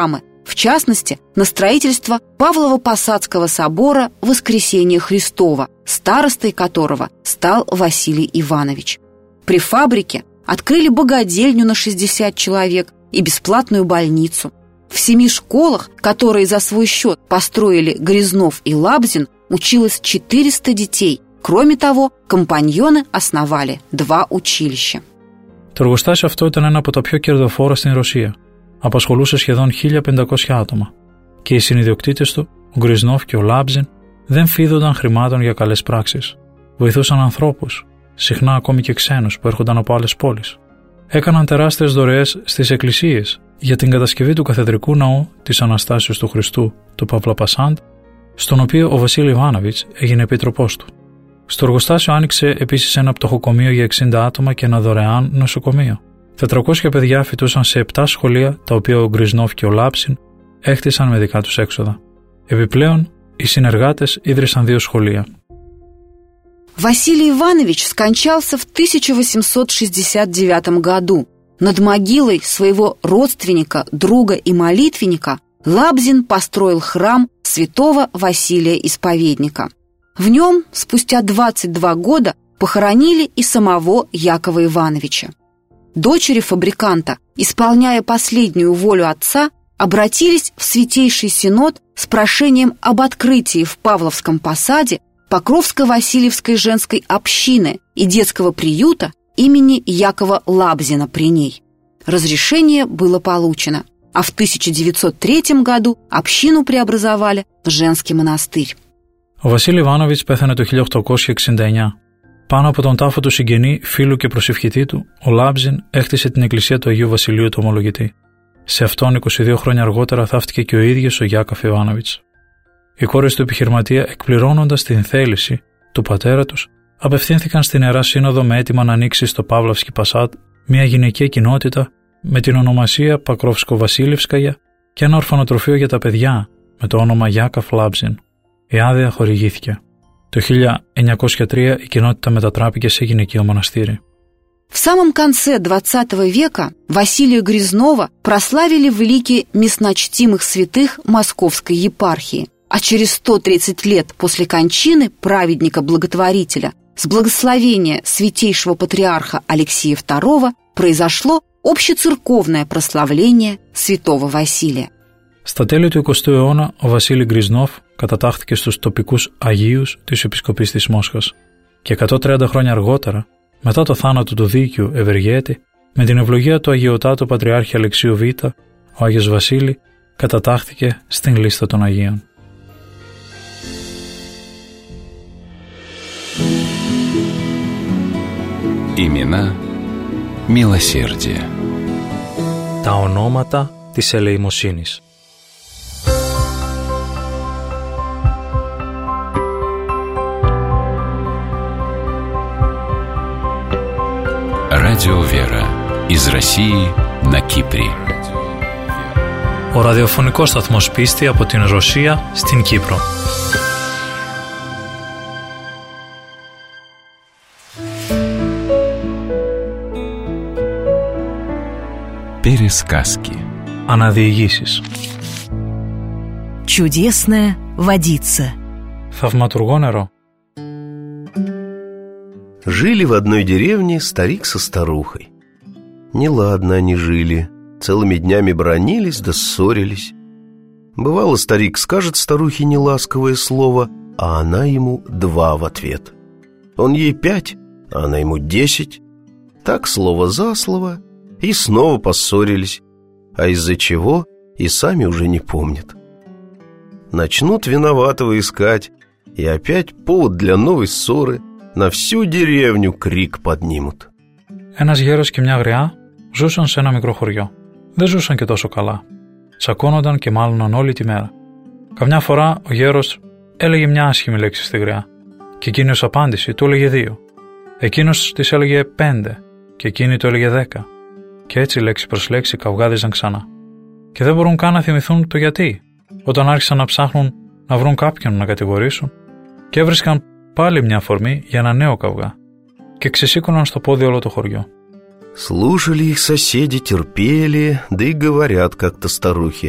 в частности, на строительство Павлово-Посадского собора Воскресения Христова, старостой которого стал Василий Иванович. При фабрике открыли богадельню на 60 человек и бесплатную больницу. В 7 школах, которые за свой счет построили Грязнов и Лабзин, училось 400 детей. Кроме того, компаньоны основали 2 училища. Το εργοστάσιο αυτό ήταν ένα από τα πιο κερδοφόρα στην Ρωσία. Απασχολούσε σχεδόν 1.500 άτομα. Και οι συνιδιοκτήτες του, ο Γκριζνόφ και ο Λάμπζιν, δεν φίδονταν χρημάτων για καλές πράξεις. Βοηθούσαν ανθρώπους, συχνά ακόμη και ξένους που έρχονταν από άλλες πόλεις. Έκαναν τεράστιες δωρεές στις εκκλησίες για την κατασκευή του καθεδρικού ναού της Αναστάσεως του Χριστού, του Παυλοπασάντ, στον οποίο ο Βασίλη Ιβάνοβιτς έγινε επίτροπός του. Στο εργοστάσιο άνοιξε επίσης ένα πτωχοκομείο για 60 άτομα και ένα δωρεάν νοσοκομείο. 400 παιδιά φοιτούσαν σε 7 σχολεία, τα οποία ο Γκριζνόφ και ο Λάψιν έχτισαν με δικά τους έξοδα. Επιπλέον, οι συνεργάτες ίδρυσαν 2 σχολεία. Василий Иванович скончался в 1869 году. Над могилой своего родственника, друга и молитвенника Лабзин построил храм святого Василия Исповедника. В нем спустя 22 года похоронили и самого Якова Ивановича. Дочери фабриканта, исполняя последнюю волю отца, обратились в Святейший Синод с прошением об открытии в Павловском посаде Покровско-Васильевской женской общины и детского приюта имени Якова Лабзина при ней. Разрешение было получено, а в 1903 году общину преобразовали в женский монастырь. Ο Βασίλη Ιβάνοβιτς πέθανε το 1869. Πάνω από τον τάφο του συγγενή, φίλου και προσευχητή του, ο Λάμπζιν έχτισε την εκκλησία του Αγίου Βασιλείου του Ομολογητή. Σε αυτόν 22 χρόνια αργότερα θαύτηκε και ο ίδιος ο Γιάκοφ Ιβάνοβιτς. Οι κόρες του επιχειρηματία, εκπληρώνοντας την θέληση του πατέρα τους, απευθύνθηκαν στην Ιερά Σύνοδο με αίτημα να ανοίξει στο Παύλαυσκι Πασάτ μια γυναικεία κοινότητα με την ονομασία Πακρόφσκο-Βασίλευσκαγια και ένα ορφανοτροφείο για τα παιδιά με το όνομα Γιάκοφ Λάμπζιν. Η άδεια χορηγήθηκε. Το 1903 η κοινότητα μετατράπηκε σε γυναικείο μοναστήρι. В самом конце XX века Василия Грязнова прославили в лике местночтимых святых Московской епархии, а через 130 лет после кончины праведника-благотворителя с благословения святейшего патриарха Алексия II произошло общецерковное прославление святого Василия. Στα τέλη του 20ου αιώνα, ο Βασίλη Γκριζνόφ κατατάχθηκε στους τοπικούς Αγίους της Επισκοπής της Μόσχας και 130 χρόνια αργότερα, μετά το θάνατο του δίκαιου Ευεργέτη, με την ευλογία του Αγιωτάτου Πατριάρχη Αλεξίου Β, ο Άγιος Βασίλη κατατάχθηκε στην λίστα των Αγίων. Имена μилосердия. Τα ονόματα της ελεημοσύνης. Радио Вера из России на Кипре. Ο ραδιοφωνικός σταθμός Πίστη από την Ρωσία στην Κύπρο. Пересказки. Αναδιηγήσεις. Чудесная водица. Θαυματουργό νερό. Жили в одной деревне старик со старухой. Неладно они жили, целыми днями бранились да ссорились. Бывало, старик скажет старухе неласковое слово, а она ему 2 в ответ. Он ей 5, а она ему 10. Так слово за слово, и снова поссорились, а из-за чего и сами уже не помнят. Начнут виноватого искать, и опять повод для новой ссоры. Να всю δερевню κρίκ поднимут. Ένας γέρος και μια γριά ζούσαν σε ένα μικρό χωριό. Δεν ζούσαν και τόσο καλά. Τσακώνονταν και μάλωναν όλη τη μέρα. Καμιά φορά ο γέρος έλεγε μια άσχημη λέξη στη γριά και εκείνη ως απάντηση του έλεγε 2. Εκείνος της έλεγε 5 και εκείνη του έλεγε 10. Και έτσι λέξη προς λέξη καυγάδιζαν ξανά. Και δεν μπορούν καν να θυμηθούν το γιατί, όταν άρχισαν να ψάχνουν να βρουν κάποιον να κατηγορήσουν και έβρισκαν πάλι μια αφορμή για ένα νέο καυγά και ξεσήκωναν στο πόδι όλο το χωριό. Слушали их соседи, терпели, да и говорят как-то старухи.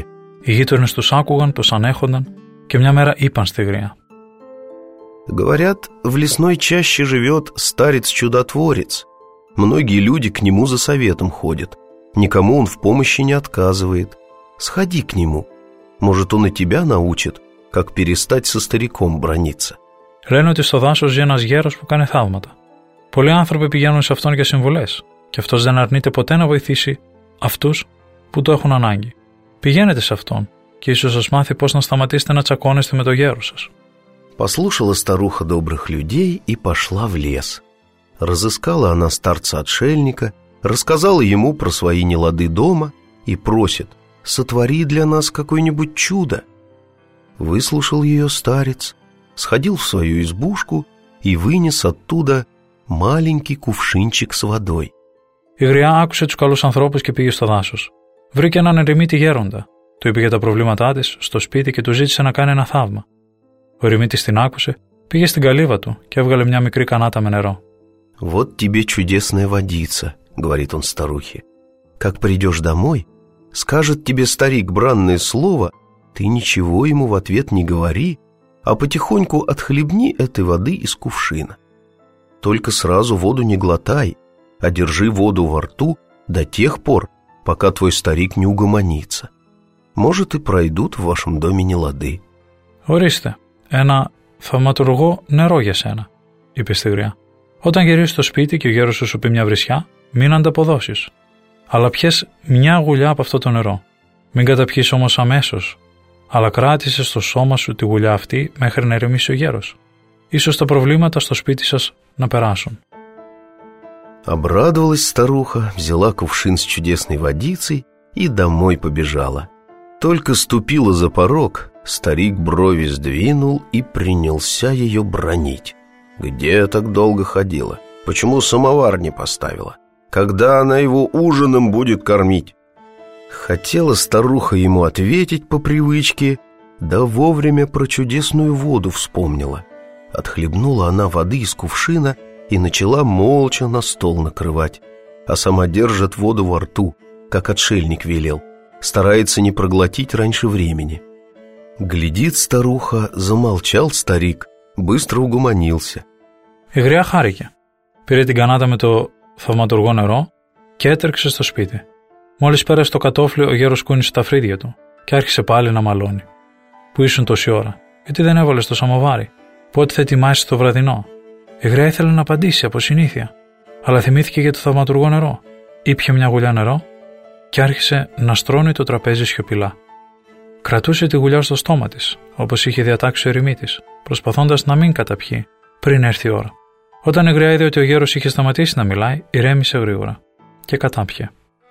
Οι γείτονες τους άκουγαν, τους ανέχονταν και μια μέρα είπαν στη γριά: «Говорят, в лесной чаще живет старец-чудотворец. Многие люди к нему за советом ходят. Никому он в помощи не отказывает. Сходи к нему. Может, он и тебя научит, как перестать со стариком браниться». Λένε ότι στο δάσος ζει ένας γέρος που κάνει θαύματα. Πολλοί άνθρωποι πηγαίνουν σε αυτόν για συμβουλές και αυτός δεν αρνείται ποτέ να βοηθήσει αυτούς που το έχουν ανάγκη. Πηγαίνετε σε αυτόν και ίσως σας μάθει πώς να σταματήσετε να τσακώνεστε με το γέρο σας. Послушала старуха добрых людей и пошла в лес. Разыскала она старца-отшельника, рассказала ему про свои нелады дома и просит: «Сотвори для нас какое-нибудь чудо». Выслушал ее старец, сходил в свою избушку и вынес оттуда маленький кувшинчик с водой. Η γριά άκουσε τους καλούς ανθρώπους και πήγε στο δάσος. Βρήκε έναν ερημίτη γέροντα, του είπε για τα προβλήματά της στο σπίτι και του ζήτησε να κάνει ένα θαύμα. Ο ερημίτης την άκουσε, πήγε στην καλύβα του και έβγαλε μια μικρή κανάτα με νερό. «Вот тебе чудесная водица», — говорит он старухе. «Как придешь домой, скажет тебе старик бранное слово, ты ничего ему в ответ не говори, а потихоньку отхлебни этой воды из кувшина. Только сразу воду не глотай, а держи воду во рту до тех пор, пока твой старик не угомонится. Может, и пройдут в вашем доме нелады». «Ορίστε, ένα θαυματουργό νερό για σένα», είπε στη γριά. «Όταν γυρίσεις στο σπίτι και ο γέρος σου πει μια βρισιά, μην ανταποδώσεις. Αλλά πιες μια γουλιά από αυτό το νερό. Μην καταπιείς όμως αμέσως, αλλά κράτησε στο σώμα σου τη γουλιά αυτή μέχρι να ηρεμήσει ο γέρος. Ίσως τα προβλήματα στο σπίτι σας να περάσουν». Обрадовалась старуха, взяла кувшин с чудесной водицей и домой побежала. Только ступила за порог, старик брови сдвинул и принялся ее бранить. Где так долго ходила? Почему самовар не поставила? Когда она его ужином будет кормить? Хотела старуха ему ответить по привычке, да вовремя про чудесную воду вспомнила. Отхлебнула она воды из кувшина и начала молча на стол накрывать, а сама держит воду во рту, как отшельник велел, старается не проглотить раньше времени. Глядит старуха, замолчал старик, быстро угомонился. Η γριά χάρηκε. Πήρε την κανάτα με το θαυματουργό νερό και έτρεξε στο σπίτι. Μόλις πέρασε το κατόφλι, ο γέρος κούνησε τα φρύδια του και άρχισε πάλι να μαλώνει. «Πού ήσουν τόση ώρα? Γιατί δεν έβαλες το σαμοβάρι? Πότε θα ετοιμάσεις το βραδινό?» Η γριά ήθελε να απαντήσει από συνήθεια, αλλά θυμήθηκε για το θαυματουργό νερό. Ήπια μια γουλιά νερό και άρχισε να στρώνει το τραπέζι σιωπηλά. Κρατούσε τη γουλιά στο στόμα της, όπως είχε διατάξει ο ερημίτης, προσπαθώντας να μην καταπιεί πριν έρθει η ώρα. Όταν η γριά είδε ότι ο γέρος είχε σταματήσει να μιλάει, ηρέμησε γρήγορα και κατάπιε.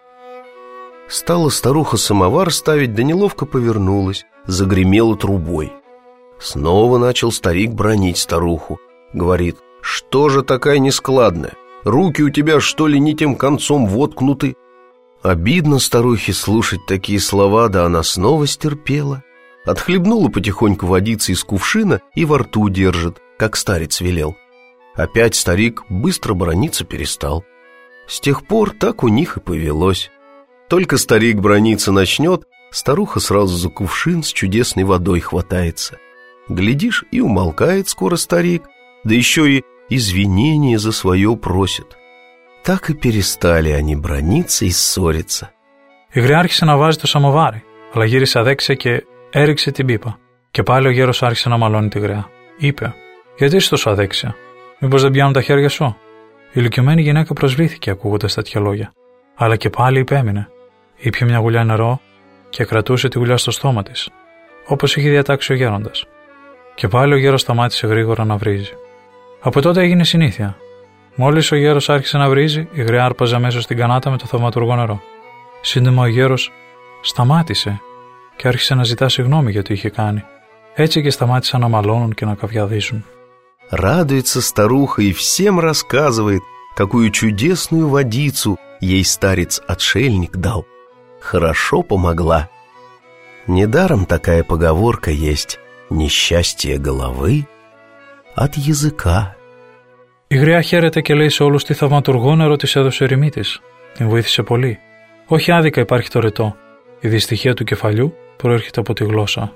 Стала старуха самовар ставить, да неловко повернулась, загремела трубой. Снова начал старик бранить старуху. Говорит: «Что же такая нескладная? Руки у тебя, что ли, не тем концом воткнуты?» Обидно старухе слушать такие слова, да она снова стерпела. Отхлебнула потихоньку водицы из кувшина и во рту держит, как старец велел. Опять старик быстро браниться перестал. С тех пор так у них и повелось. Только старик браниться начнет, старуха сразу за кувшин с чудесной водой хватается. Глядишь, и умолкает скоро старик, да еще и извинения за свое просит. Так и перестали они браниться и ссориться. Η γριά άρχισε να βάζει το σαμοβάρι, αλλά γύρισε αδέξια και έριξε την πίπα. Και πάλι ο γέρος άρχισε να μαλώνει τη γριά. Είπε: «Γιατί είσαι τόσο αδέξια? Μήπως δεν πιάνουν τα χέρια σου?» Η ηλικιωμένη γυναίκα προσβλήθηκε ακούγοντας τέτοια λόγια, αλλά και πάλι υπέμεινε. Ήπια μια γουλιά νερό και κρατούσε τη γουλιά στο στόμα της, όπως είχε διατάξει ο γέροντας. Και πάλι ο γέρος σταμάτησε γρήγορα να βρίζει. Από τότε έγινε συνήθεια. Μόλις ο γέρος άρχισε να βρίζει, η γριά άρπαζε αμέσως την κανάτα με το θαυματουργό νερό. Σύντομα ο γέρος σταμάτησε και άρχισε να ζητά συγγνώμη για το είχε κάνει. Έτσι και σταμάτησαν να μαλώνουν και να καβιαδίζουν. Радуется старуха и всем рассказывает, какую чудесную водицу ей старец-отшельник дал. Хорошо помогла. Недаром такая поговорка есть: «Несчастье головы от языка». Η γριά χαίρεται και λέει σε όλους τι θαυματουργό νερό της έδωσε ο ερημίτης. Την βοήθησε πολύ. Όχι άδικα υπάρχει το ρετό. Η δυστυχία του κεφαλιού προέρχεται από τη γλώσσα.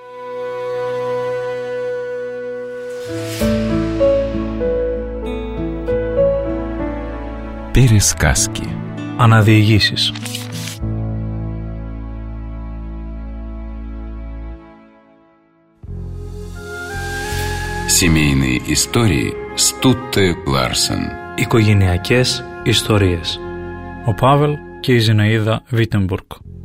Пересказки. Αναδιηγήσεις. Семейные истории Стутте Ларсен. Οικογενειακές ιστορίες. Ο Павел και η Зинаида Виттенбург.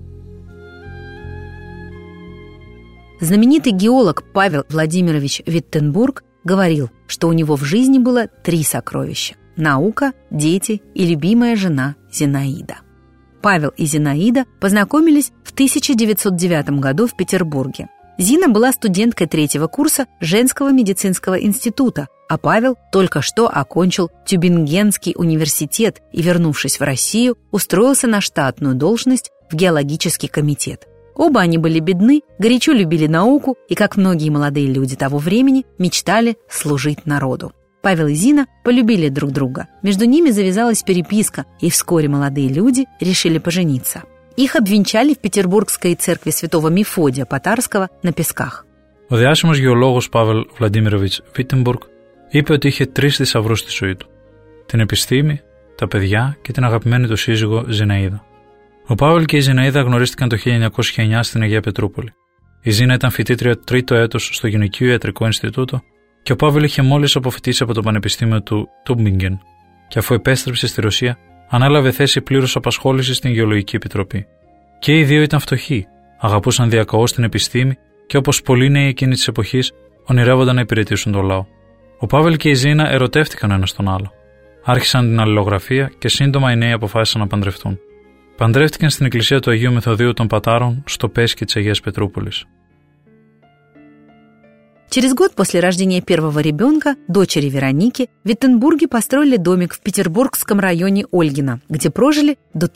Знаменитый геолог Павел Владимирович Виттенбург говорил, что у него в жизни было 3 сокровища – наука, дети и любимая жена Зинаида. Павел и Зинаида познакомились в 1909 году в Петербурге. Зина была студенткой 3-го курса Женского медицинского института, а Павел только что окончил Тюбингенский университет и, вернувшись в Россию, устроился на штатную должность в геологический комитет. Оба они были бедны, горячо любили науку и, как многие молодые люди того времени, мечтали служить народу. Павел и Зина полюбили друг друга. Между ними завязалась переписка, и вскоре молодые люди решили пожениться. Их обвенчали в Петербургской церкви святого Мефодия Потарского на Песках. Ο διάσημος γεωλόγος Παύλ Βλαντίμιροβιτς Βίτενμπουργκ είπε ότι είχε 3 θησαυρούς στη ζωή του: την επιστήμη, τα παιδιά και την αγαπημένη του σύζυγο Ζιναίδα. Ο Παύλ και η Ζιναίδα γνωρίστηκαν το 1909 στην Αγία Πετρούπολη. Η Ζίνα ήταν φοιτήτρια 3ο έτος στο Γυναικείο Ιατρικό Ινστιτούτο και ο Παύλ είχε μόλις αποφοιτήσει από το Πανεπιστήμιο του Τούμπιγκεν και αφού επέστρεψε στη Ρωσία, ανέλαβε θέση πλήρους απασχόλησης στην Γεωλογική Επιτροπή. Και οι δύο ήταν φτωχοί, αγαπούσαν διακαώς την επιστήμη και όπως πολλοί νέοι εκείνη της εποχής, ονειρεύονταν να υπηρετήσουν τον λαό. Ο Παύλ και η Ζίνα ερωτεύτηκαν ο ένας τον άλλο. Άρχισαν την αλληλογραφία και σύντομα οι νέοι αποφάσισαν να παντρευτούν. Παντρεύτηκαν στην εκκλησία του Αγίου Μεθοδίου των Πατάρων στο Πέσκι της Αγίας Πετρούπολης. Через год после рождения первого ребенка, дочери Вероники, Виттенбурги построили домик в петербургском районе Ольгино, где прожили до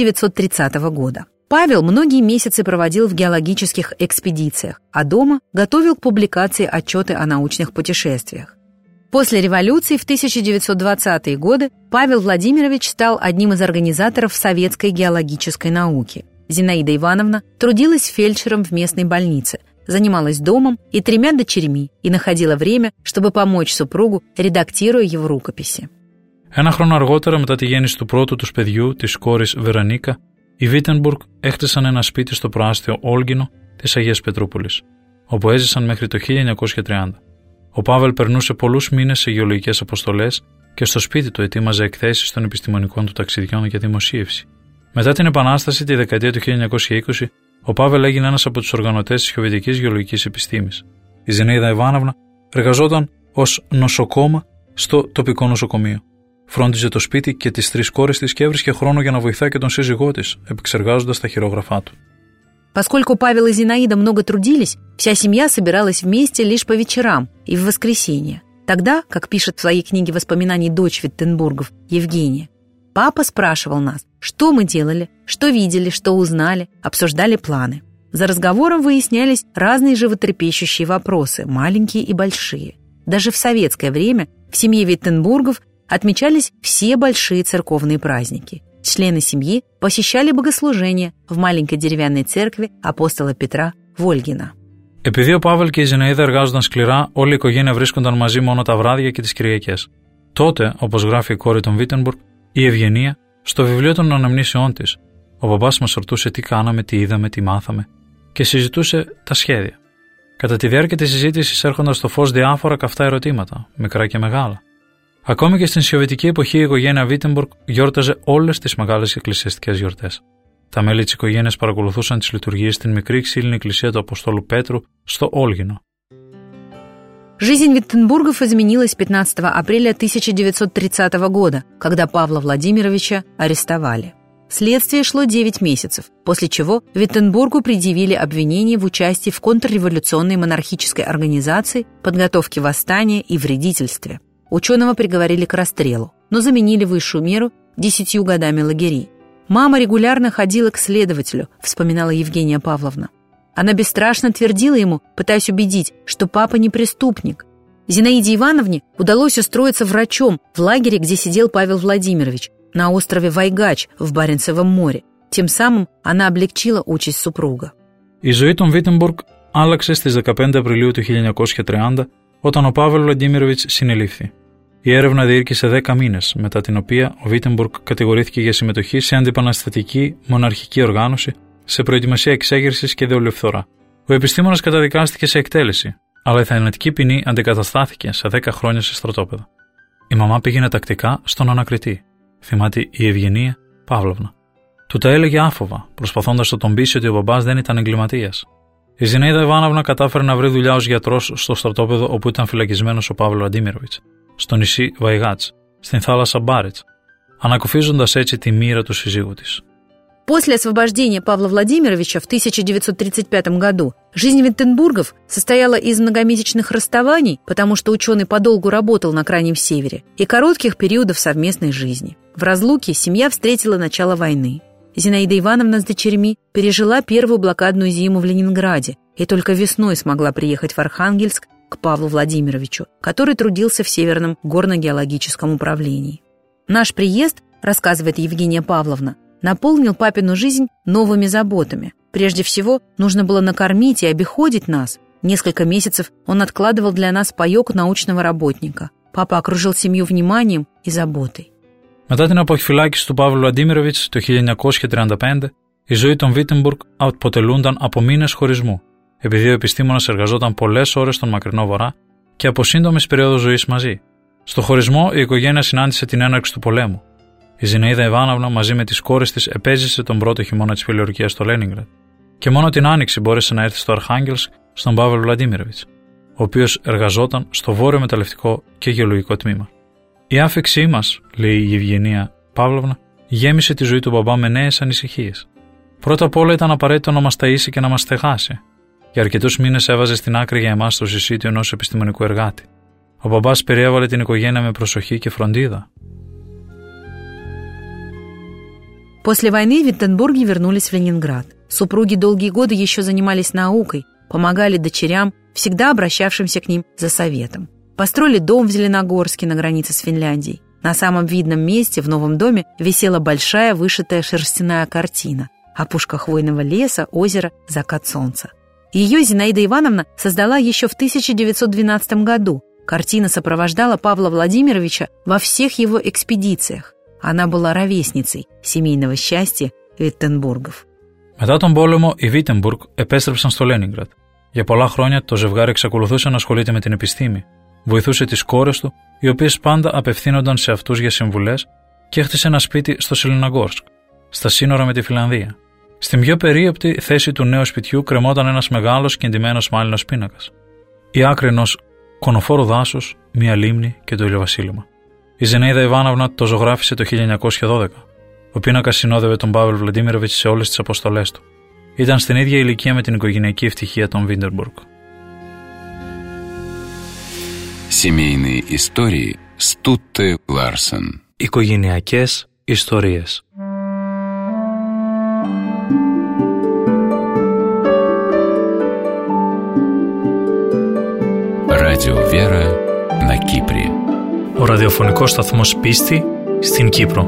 1930 года. Павел многие месяцы проводил в геологических экспедициях, а дома готовил к публикации отчеты о научных путешествиях. После революции в 1920-е годы Павел Владимирович стал одним из организаторов советской геологической науки. Зинаида Ивановна трудилась фельдшером в местной больнице, занималась домом и 3 дочерьми и находила время, чтобы помочь супругу, редактируя его ρукописи. Ένα χρόνο αργότερα, μετά τη γέννηση του πρώτου τους παιδιού, της κόρης Βερονίκα, οι Βίτενμπουργκ έκτισαν ένα σπίτι στο προάστιο Όλγινο της Αγίας Πετρούπολης, όπου έζησαν μέχρι το 1930. Ο Παύλ περνούσε πολλούς μήνες σε γεωλογικές αποστολές και στο σπίτι του ετοίμαζε εκθέσεις των επιστημονικών του ταξιδιών για δημοσίευση. Μετά την Επανάσταση, τη δεκαετία του 1920, ο Παύλ έγινε ένας από τους οργανωτές της Σοβιετικής Γεωλογικής Επιστήμης. Η Ζιναίδα Ιβάνοβνα εργαζόταν ως νοσοκόμα στο τοπικό νοσοκομείο. Φρόντιζε το σπίτι και τις 3 κόρες της και έβρισκε χρόνο για να βοηθά και τον σύζυγό της, επεξεργάζοντας τα χειρόγραφά του. Поскольку Павел и Зинаида много трудились, вся семья собиралась вместе лишь по вечерам и в воскресенье. Тогда, как пишет в своей книге воспоминаний дочь Виттенбургов Евгения, папа спрашивал нас, что мы делали, что видели, что узнали, обсуждали планы. За разговором выяснялись разные животрепещущие вопросы, маленькие и большие. Даже в советское время в семье Виттенбургов отмечались все большие церковные праздники. Члены семьи посещали богослужения в маленькой деревянной церкви апостола Петра в Ольгино. Επειδή ο Παύλ και η Ζιναίδα εργάζονταν σκληρά, όλη η οικογένεια βρίσκονταν μαζί μόνο τα βράδια και τις Κυριακές. Τότε, όπως γράφει η κόρη των Βίτενμπουργκ, η Ευγενία, στο βιβλίο των αναμνήσεών της, ο μπαμπάς μας ρωτούσε τι κάναμε, τι είδαμε, τι μάθαμε και συζητούσε τα σχέδια. Κατά τη διάρκεια της συζήτησης έρχονταν στο φως διάφορα καυτά ερωτήματα, μικρά και μεγάλα. Ακόμη και στην σοβιετική εποχή η οικογένεια Βίτενμπουργκ γιόρταζε όλες τις μεγάλες εκκλησιαστικές γιορτές. Τα μέλη της οικογένειας παρακολουθούσαν τις λειτουργίες στην μικρή ξύλινη εκκλησία του Αποστόλου Πέτρου στο Όλγινο. Жизнь Виттенбургов изменилась 15 апреля 1930 года, когда Павла Владимировича арестовали. Следствие шло 9 месяцев, после чего Виттенбургу предъявили обвинение в участии в контрреволюционной монархической организации, подготовке восстания и вредительстве. Ученого приговорили к расстрелу, но заменили высшую меру 10 годами лагерей. «Мама регулярно ходила к следователю», вспоминала Евгения Павловна. Она бесстрашно твердила ему, пытаясь убедить, что папа не преступник. Зинаиде Ивановне удалось устроиться врачом в лагере, где сидел Павел Владимирович, на острове Вайгач в Баренцевом море. Тем самым она облегчила участь супруга. Η ζωή των Βίτεμπουργκ άλλαξε στις 15 Απριλίου του 1930 όταν ο Παύλ Βλαντίμιροβιτς συνελήφθη. Η έρευνα διήρκησε 10 μήνες, μετά την οποία ο Βίτεμπουργκ κατηγορήθηκε για συμμετοχή σε αντιπαναστατική μοναρχική οργάνωση, σε προετοιμασία εξέγερσης και ιδεολειφθορά. Ο επιστήμονας καταδικάστηκε σε εκτέλεση, αλλά η θανατική ποινή αντικαταστάθηκε σε 10 χρόνια σε στρατόπεδο. Η μαμά πήγαινε τακτικά στον ανακριτή, θυμάται η Ευγενία Παύλοβνα. Του τα έλεγε άφοβα, προσπαθώντας να τον πείσει ότι ο μπαμπάς δεν ήταν εγκληματίας. Η Ζιναίδα Ιβάνοβνα κατάφερε να βρει δουλειά ως γιατρός στο στρατόπεδο όπου ήταν φυλακισμένος ο Παύλ Βλαντίμιροβιτς, στο νησί Βαϊγάτς, στην θάλασσα Μπάρετς, ανακουφίζοντας έτσι τη μοίρα του συζύγου της. После освобождения Павла Владимировича в 1935 году жизнь Виттенбургов состояла из многомесячных расставаний, потому что ученый подолгу работал на Крайнем Севере, и коротких периодов совместной жизни. В разлуке семья встретила начало войны. Зинаида Ивановна с дочерьми пережила первую блокадную зиму в Ленинграде и только весной смогла приехать в Архангельск к Павлу Владимировичу, который трудился в Северном горно-геологическом управлении. Наш приезд, рассказывает Евгения Павловна, наполнил папину жизнь новыми заботами. Прежде всего, нужно было накормить и обиходить нас. Несколько месяцев он откладывал для нас паёк научного работника. Папа окружил семью вниманием и заботой. Μετά την αποφυλάκηση του Παύλου Βλαντίμιροβιτς το 1935, η ζωή των Βίτεμπουργκ αποτελούνταν από μήνες χωρισμού, επειδή ο επιστήμονας εργαζόταν πολλές ώρες στον μακρινό βορρά και από σύντομες περιόδους ζωής μαζί. Στο χωρισμό, η οικογένεια συνάντησε την έναρξη του πολέμου. Η Ζιναίδα Ιβάνοβνα μαζί με τις κόρες της επέζησε τον πρώτο χειμώνα της φιλιορκίας στο Λένινγκραντ και μόνο την Άνοιξη μπόρεσε να έρθει στο Αρχάγγελσκ στον Παύλ Βλαντίμιροβιτς, ο οποίος εργαζόταν στο βόρειο μεταλλευτικό και γεωλογικό τμήμα. Η άφηξή μας, λέει η Ευγενία Παύλοβνα, γέμισε τη ζωή του μπαμπά με νέες ανησυχίες. Πρώτα απ' όλα ήταν απαραίτητο να μας ταΐσει και να μας στεγάσει. Για αρκετούς μήνες έβαζε στην άκρη για εμάς το συσίτιο ενός επιστημονικού εργάτη. Ο μπαμπάς περιέβαλε την οικογένεια με προσοχή και φροντίδα. После войны Виттенбурги вернулись в Ленинград. Супруги долгие годы еще занимались наукой, помогали дочерям, всегда обращавшимся к ним за советом. Построили дом в Зеленогорске на границе с Финляндией. На самом видном месте в новом доме висела большая вышитая шерстяная картина. Опушка хвойного леса, озеро, закат солнца. Ее Зинаида Ивановна создала еще в 1912 году. Картина сопровождала Павла Владимировича во всех его экспедициях. Она была ровесницей семейного счастья Βιττενμπούργов. Μετά τον πόλεμο, οι Βίτεμπουργκ επέστρεψαν στο Λένινγκραντ. Για πολλά χρόνια το ζευγάρι εξακολουθούσε να ασχολείται με την επιστήμη. Βοηθούσε τις κόρες του, οι οποίες πάντα απευθύνονταν σε αυτούς για συμβουλές, και έχτισε ένα σπίτι στο Ζελενογόρσκ, στα σύνορα με τη Φιλανδία. Στην πιο περίοπτη θέση του νέου σπιτιού κρεμόταν ένας μεγάλος και εντυμένος μάλινος πίνακας. Η άκρη ενός κονοφόρου δάσους, μία λίμνη και το ηλιοβασίλεμα. Η Ζιναίδα Ιβάνοβνα το ζωγράφισε το 1912. Ο πίνακας συνόδευε τον Παύλ Βλαντίμιροβιτς σε όλες τις αποστολές του. Ήταν στην ίδια ηλικία με την οικογενειακή ευτυχία των Βίντεμπουργκ. Семейные истории с Тутте Ларсен. Οικογενειακές ιστορίες. Радио Вера на Кипре. Ο ραδιοφωνικός σταθμός Πίστη στην Κύπρο.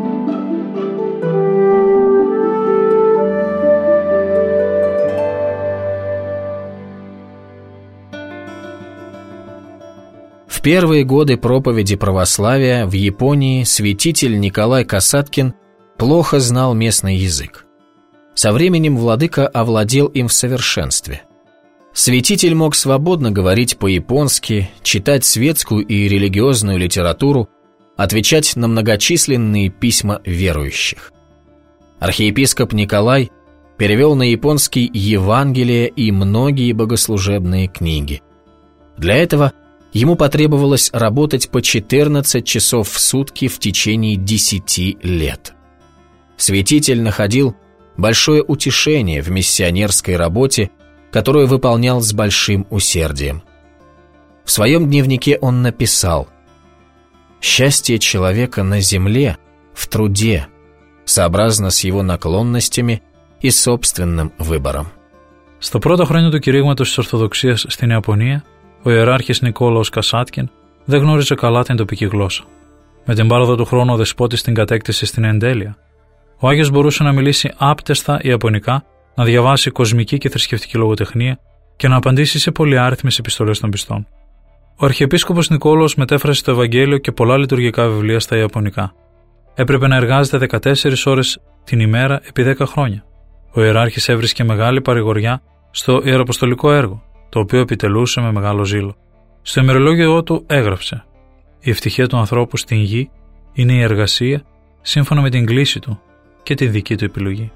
В первые годы проповеди православия в Японии святитель Николай Касаткин плохо знал местный язык. Со временем владыка овладел им в совершенстве. Святитель мог свободно говорить по-японски, читать светскую и религиозную литературу, отвечать на многочисленные письма верующих. Архиепископ Николай перевел на японский Евангелие и многие богослужебные книги. Для этого ему потребовалось работать по 14 часов в сутки в течение 10 лет. Святитель находил большое утешение в миссионерской работе, которую выполнял с большим усердием. В своем дневнике он написал: «Счастье человека на земле, в труде, сообразно с его наклонностями и собственным выбором». Στο πρώτο χρόνο του κηρύγματος της Ορθοδοξίας στην Ιαπωνία, ο ιεράρχης Νικόλαος Κασάτκιν δεν γνώριζε καλά την τοπική γλώσσα. Με την πάροδο του χρόνου ο δεσπότης την κατέκτησε στην εντέλεια. Ο Άγιος μπορούσε να μιλήσει άπτεστα Ιαπωνικά να διαβάσει κοσμική και θρησκευτική λογοτεχνία και να απαντήσει σε πολυάριθμες επιστολές των πιστών. Ο Αρχιεπίσκοπος Νικόλαος μετέφρασε το Ευαγγέλιο και πολλά λειτουργικά βιβλία στα Ιαπωνικά. Έπρεπε να εργάζεται 14 ώρες την ημέρα επί 10 χρόνια. Ο ιεράρχης έβρισκε μεγάλη παρηγοριά στο ιεραποστολικό έργο, το οποίο επιτελούσε με μεγάλο ζήλο. Στο ημερολόγιο του έγραψε: «Η ευτυχία του ανθρώπου στην γη είναι η εργασία σύμφωνα με την κλίση του και τη δική του επιλογή».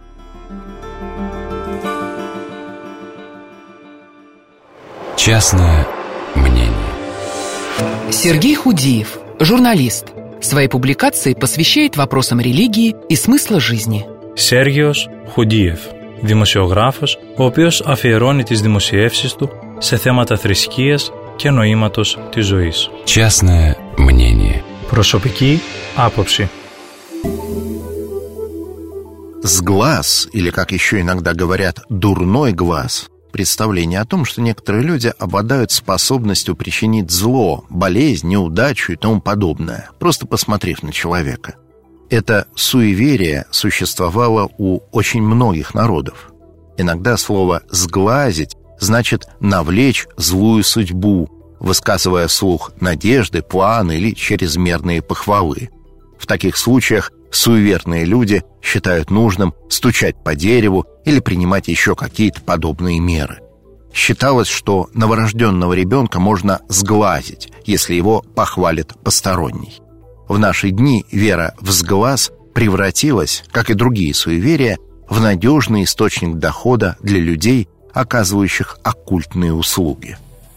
Частное мнение. Сергей Худиев, журналист. Свои публикации посвящает вопросам религии и смысла жизни. Σέργιος Χουντίεφ, δημοσιογράφος, ο οποίος αφιερώνει τις δημοσιεύσεις του σε θέματα θρησκείας και νοήματος της ζωής. Частное мнение. Προσωπική άποψη. Сглаз, или, как еще иногда говорят, дурной глаз, представление о том, что некоторые люди обладают способностью причинить зло, болезнь, неудачу и тому подобное, просто посмотрев на человека. Это суеверие существовало у очень многих народов. Иногда слово «сглазить» значит «навлечь злую судьбу», высказывая вслух надежды, планы или чрезмерные похвалы. В таких случаях суеверные люди считают нужным стучать по дереву или принимать еще какие-то подобные меры. Считалось, что новорожденного ребенка можно сглазить, если его похвалит посторонний. В наши дни вера в сглаз превратилась, как и другие суеверия, в надежный источник дохода для людей, оказывающих оккультные услуги.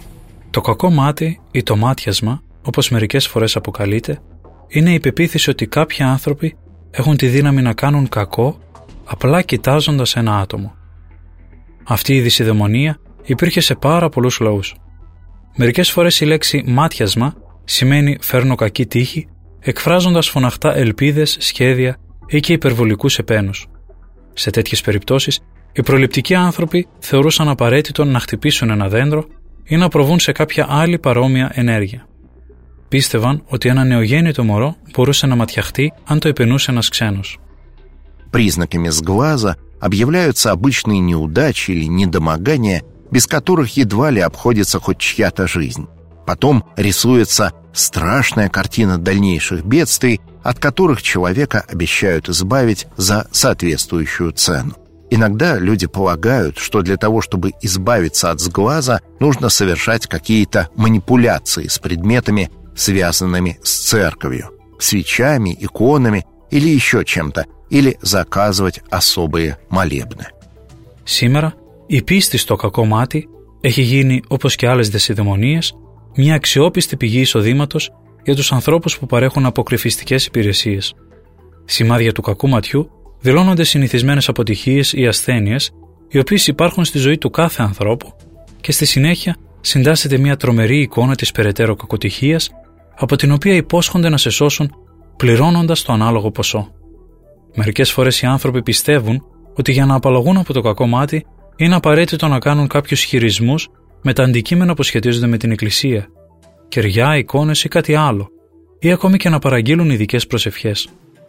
Το κακό μάτι ή το μάτιασμα, όπως μερικές φορές αποκαλείται, είναι η πεποίθηση ότι κάποιοι άνθρωποι έχουν τη δύναμη να κάνουν κακό απλά κοιτάζοντας ένα άτομο. Αυτή η δυσιδαιμονία υπήρχε σε πάρα πολλούς λαούς. Μερικές φορές η λέξη μάτιασμα σημαίνει φέρνω κακή τύχη, εκφράζοντας φωναχτά ελπίδες, σχέδια ή και υπερβολικούς επένους. Σε τέτοιες περιπτώσεις, οι προληπτικοί άνθρωποι θεωρούσαν απαραίτητο να χτυπήσουν ένα δέντρο ή να προβούν σε κάποια άλλη παρόμοια ενέργεια. Πίστευαν ότι ένα νεογέννητο μωρό μπορούσε να ματιαχτεί αν το επενούσε ένας ξένος. Признаками сглаза объявляются обычные неудачи или недомогания, без которых едва ли обходится хоть чья-то жизнь. Потом рисуется страшная картина дальнейших бедствий, от которых человека обещают избавить за соответствующую цену. Иногда люди полагают, что для того, чтобы избавиться от сглаза, нужно совершать какие-то манипуляции с предметами, связанными с церковью, свечами, иконами или еще чем-то, или заказывать особые молебны. Σήμερα, η πίστη στο κακό μάτι έχει γίνει, όπως και άλλες δυσιδαιμονίες, μια αξιόπιστη πηγή εισοδήματος για τους ανθρώπους που παρέχουν αποκρυφιστικές υπηρεσίες. Σημάδια του κακού ματιού δηλώνονται συνηθισμένες αποτυχίες ή ασθένειες, οι οποίες υπάρχουν στη ζωή του κάθε ανθρώπου και στη συνέχεια συντάσσεται μια τρομερή εικόνα της περαιτέρω κακοτυχίας, από την οποία υπόσχονται να σε σώσουν πληρώνοντας το ανάλογο ποσό. Μερικές φορές οι άνθρωποι πιστεύουν ότι για να απαλλαγούν από το κακό μάτι είναι απαραίτητο να κάνουν κάποιους χειρισμούς με τα αντικείμενα που σχετίζονται με την εκκλησία, κεριά, εικόνες ή κάτι άλλο, ή ακόμη και να παραγγείλουν ειδικές προσευχές.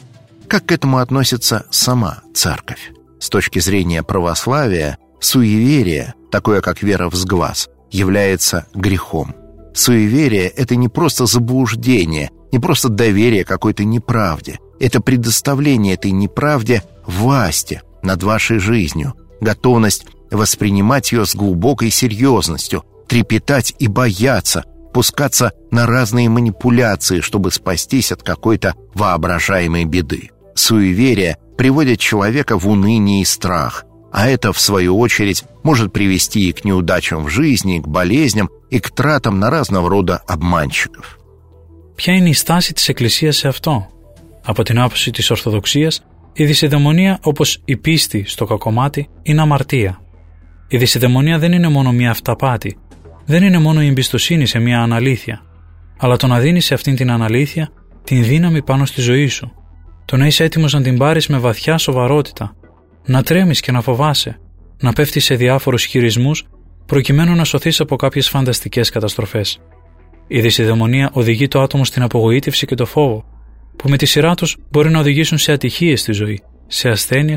Как к этому относится сама церковь? С точки зрения православия, суеверие, такое как вера в сглаз, является грехом. Суеверие – это не просто заблуждение, не просто доверие какой-то неправде. Это предоставление этой неправде власти над вашей жизнью, готовность воспринимать ее с глубокой серьезностью, трепетать и бояться, пускаться на разные манипуляции, чтобы спастись от какой-то воображаемой беды. Суеверие приводит человека в уныние и страх, а это, в свою очередь, может привести и к неудачам в жизни, и к болезням, и к тратам на разного рода обманщиков. Ποια είναι η στάση της Εκκλησίας σε αυτό? Από την άποψη της Ορθοδοξίας, η δυσιδαιμονία, όπως η πίστη στο κακομάτι, είναι αμαρτία. Η δυσιδαιμονία δεν είναι μόνο μια αυταπάτη, δεν είναι μόνο η εμπιστοσύνη σε μια αναλήθεια, αλλά το να δίνεις σε αυτήν την αναλήθεια την δύναμη πάνω στη ζωή σου, το να είσαι έτοιμος να την πάρεις με βαθιά σοβαρότητα, να τρέμεις και να φοβάσαι, να πέφτεις σε διάφορους χειρισμούς προκειμένου να σωθείς από κάποιες φανταστικές καταστροφές. Η δυσιδαιμονία οδηγεί το άτομο στην απογοήτευση και το φόβο, που με τη σειρά τους μπορεί να οδηγήσουν σε ατυχίες στη ζωή, σε ασθένειες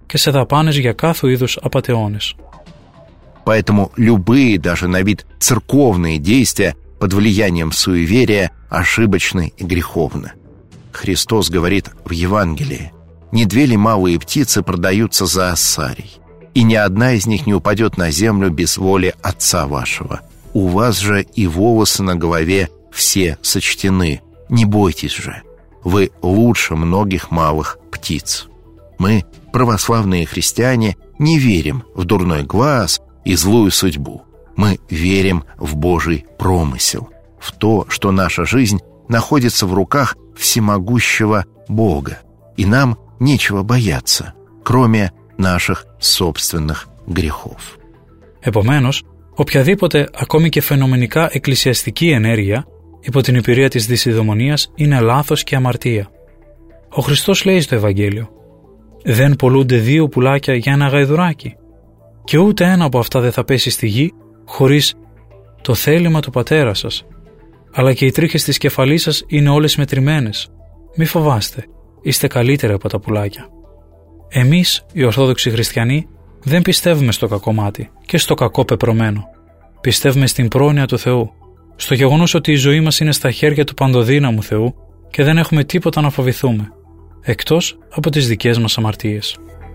και σε δαπάνες για κάθε είδους απατεώνες. Поэтому любые, даже на вид церковные действия под влиянием суеверия ошибочны и греховны. Христос говорит в Евангелии: «Не две ли малые птицы продаются за ассарий, и ни одна из них не упадет на землю без воли Отца вашего. У вас же и волосы на голове все сочтены. Не бойтесь же, вы лучше многих малых птиц». Мы, православные христиане, не верим в дурной глаз и злую судьбу. Мы верим в Божий промысел, в то, что наша жизнь находится в руках всемогущего Бога, и нам нечего бояться, кроме наших собственных грехов. Επομένως, οποιαδήποτε ακόμη και φαινομενικά εκκλησιαστική ενέργεια υπό την υπηρεία της δυσιδαιμονίας είναι λάθος και αμαρτία. Ο Χριστός λέει στο Ευαγγέλιο: «Δεν πωλούνται 2 πουλάκια για ένα γαϊδουράκι, και ούτε ένα από αυτά δεν θα πέσει στη γη χωρίς το θέλημα του πατέρα σας. Αλλά και οι τρίχες της κεφαλής σας είναι όλες μετρημένες. Μη φοβάστε, είστε καλύτεροι από τα πουλάκια». Εμείς, οι Ορθόδοξοι Χριστιανοί, δεν πιστεύουμε στο κακό μάτι και στο κακό πεπρωμένο. Πιστεύουμε στην πρόνοια του Θεού, στο γεγονός ότι η ζωή μας είναι στα χέρια του παντοδύναμου Θεού και δεν έχουμε τίποτα να φοβηθούμε, εκτός από τις δικές μας αμαρτίες.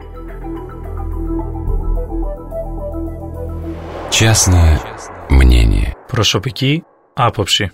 Частное мнение. Προσωπική άποψη.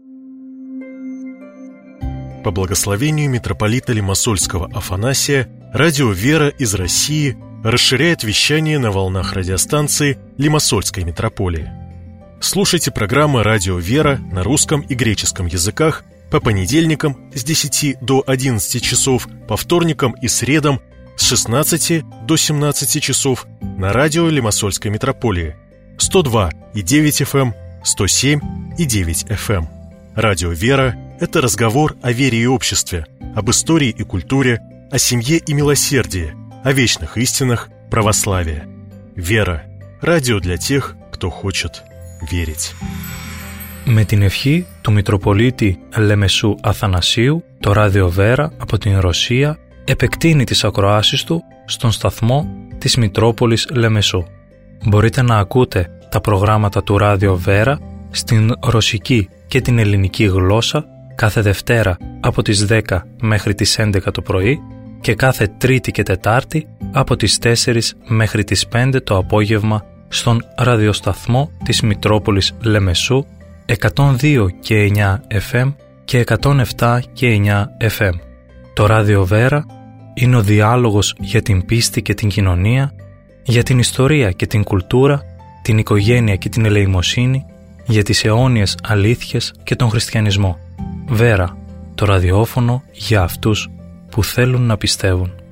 По благословению митрополита Лимассольского Афанасия, радио «Вера» из России расширяет вещание на волнах радиостанции Лимассольской митрополии. Слушайте программы «Радио «Вера» на русском и греческом языках по понедельникам с 10 до 11 часов, по вторникам и средам с 16 до 17 часов на радио Лимассольской митрополии 102,9 FM, 107,9 FM. Радио «Вера» — это разговор о вере и обществе, об истории и культуре, о семье и милосердии, о вечных истинах православия. «Вера» — радио для тех, кто хочет верить. Με την ευχή του Μητροπολίτη Λεμεσού Αθανασίου, το ράδιο Βέρα από την Ρωσία επεκτείνει τις ακροάσεις του στον σταθμό της Μητρόπολης Λεμεσού. Μπορείτε να ακούτε τα προγράμματα του ράδιο Βέρα στην ρωσική και την ελληνική γλώσσα κάθε Δευτέρα από τις 10 μέχρι τις 11 το πρωί και κάθε Τρίτη και Τετάρτη από τις 4 μέχρι τις 5 το απόγευμα στον ραδιοσταθμό της Μητρόπολης Λεμεσού 102 και 9 FM και 107 και 9 FM. Το ράδιο Βέρα είναι ο διάλογος για την πίστη και την κοινωνία, για την ιστορία και την κουλτούρα, την οικογένεια και την ελεημοσύνη, για τις αιώνιες αλήθειες και τον χριστιανισμό. Βέρα, το ραδιόφωνο για αυτούς που θέλουν να πιστεύουν.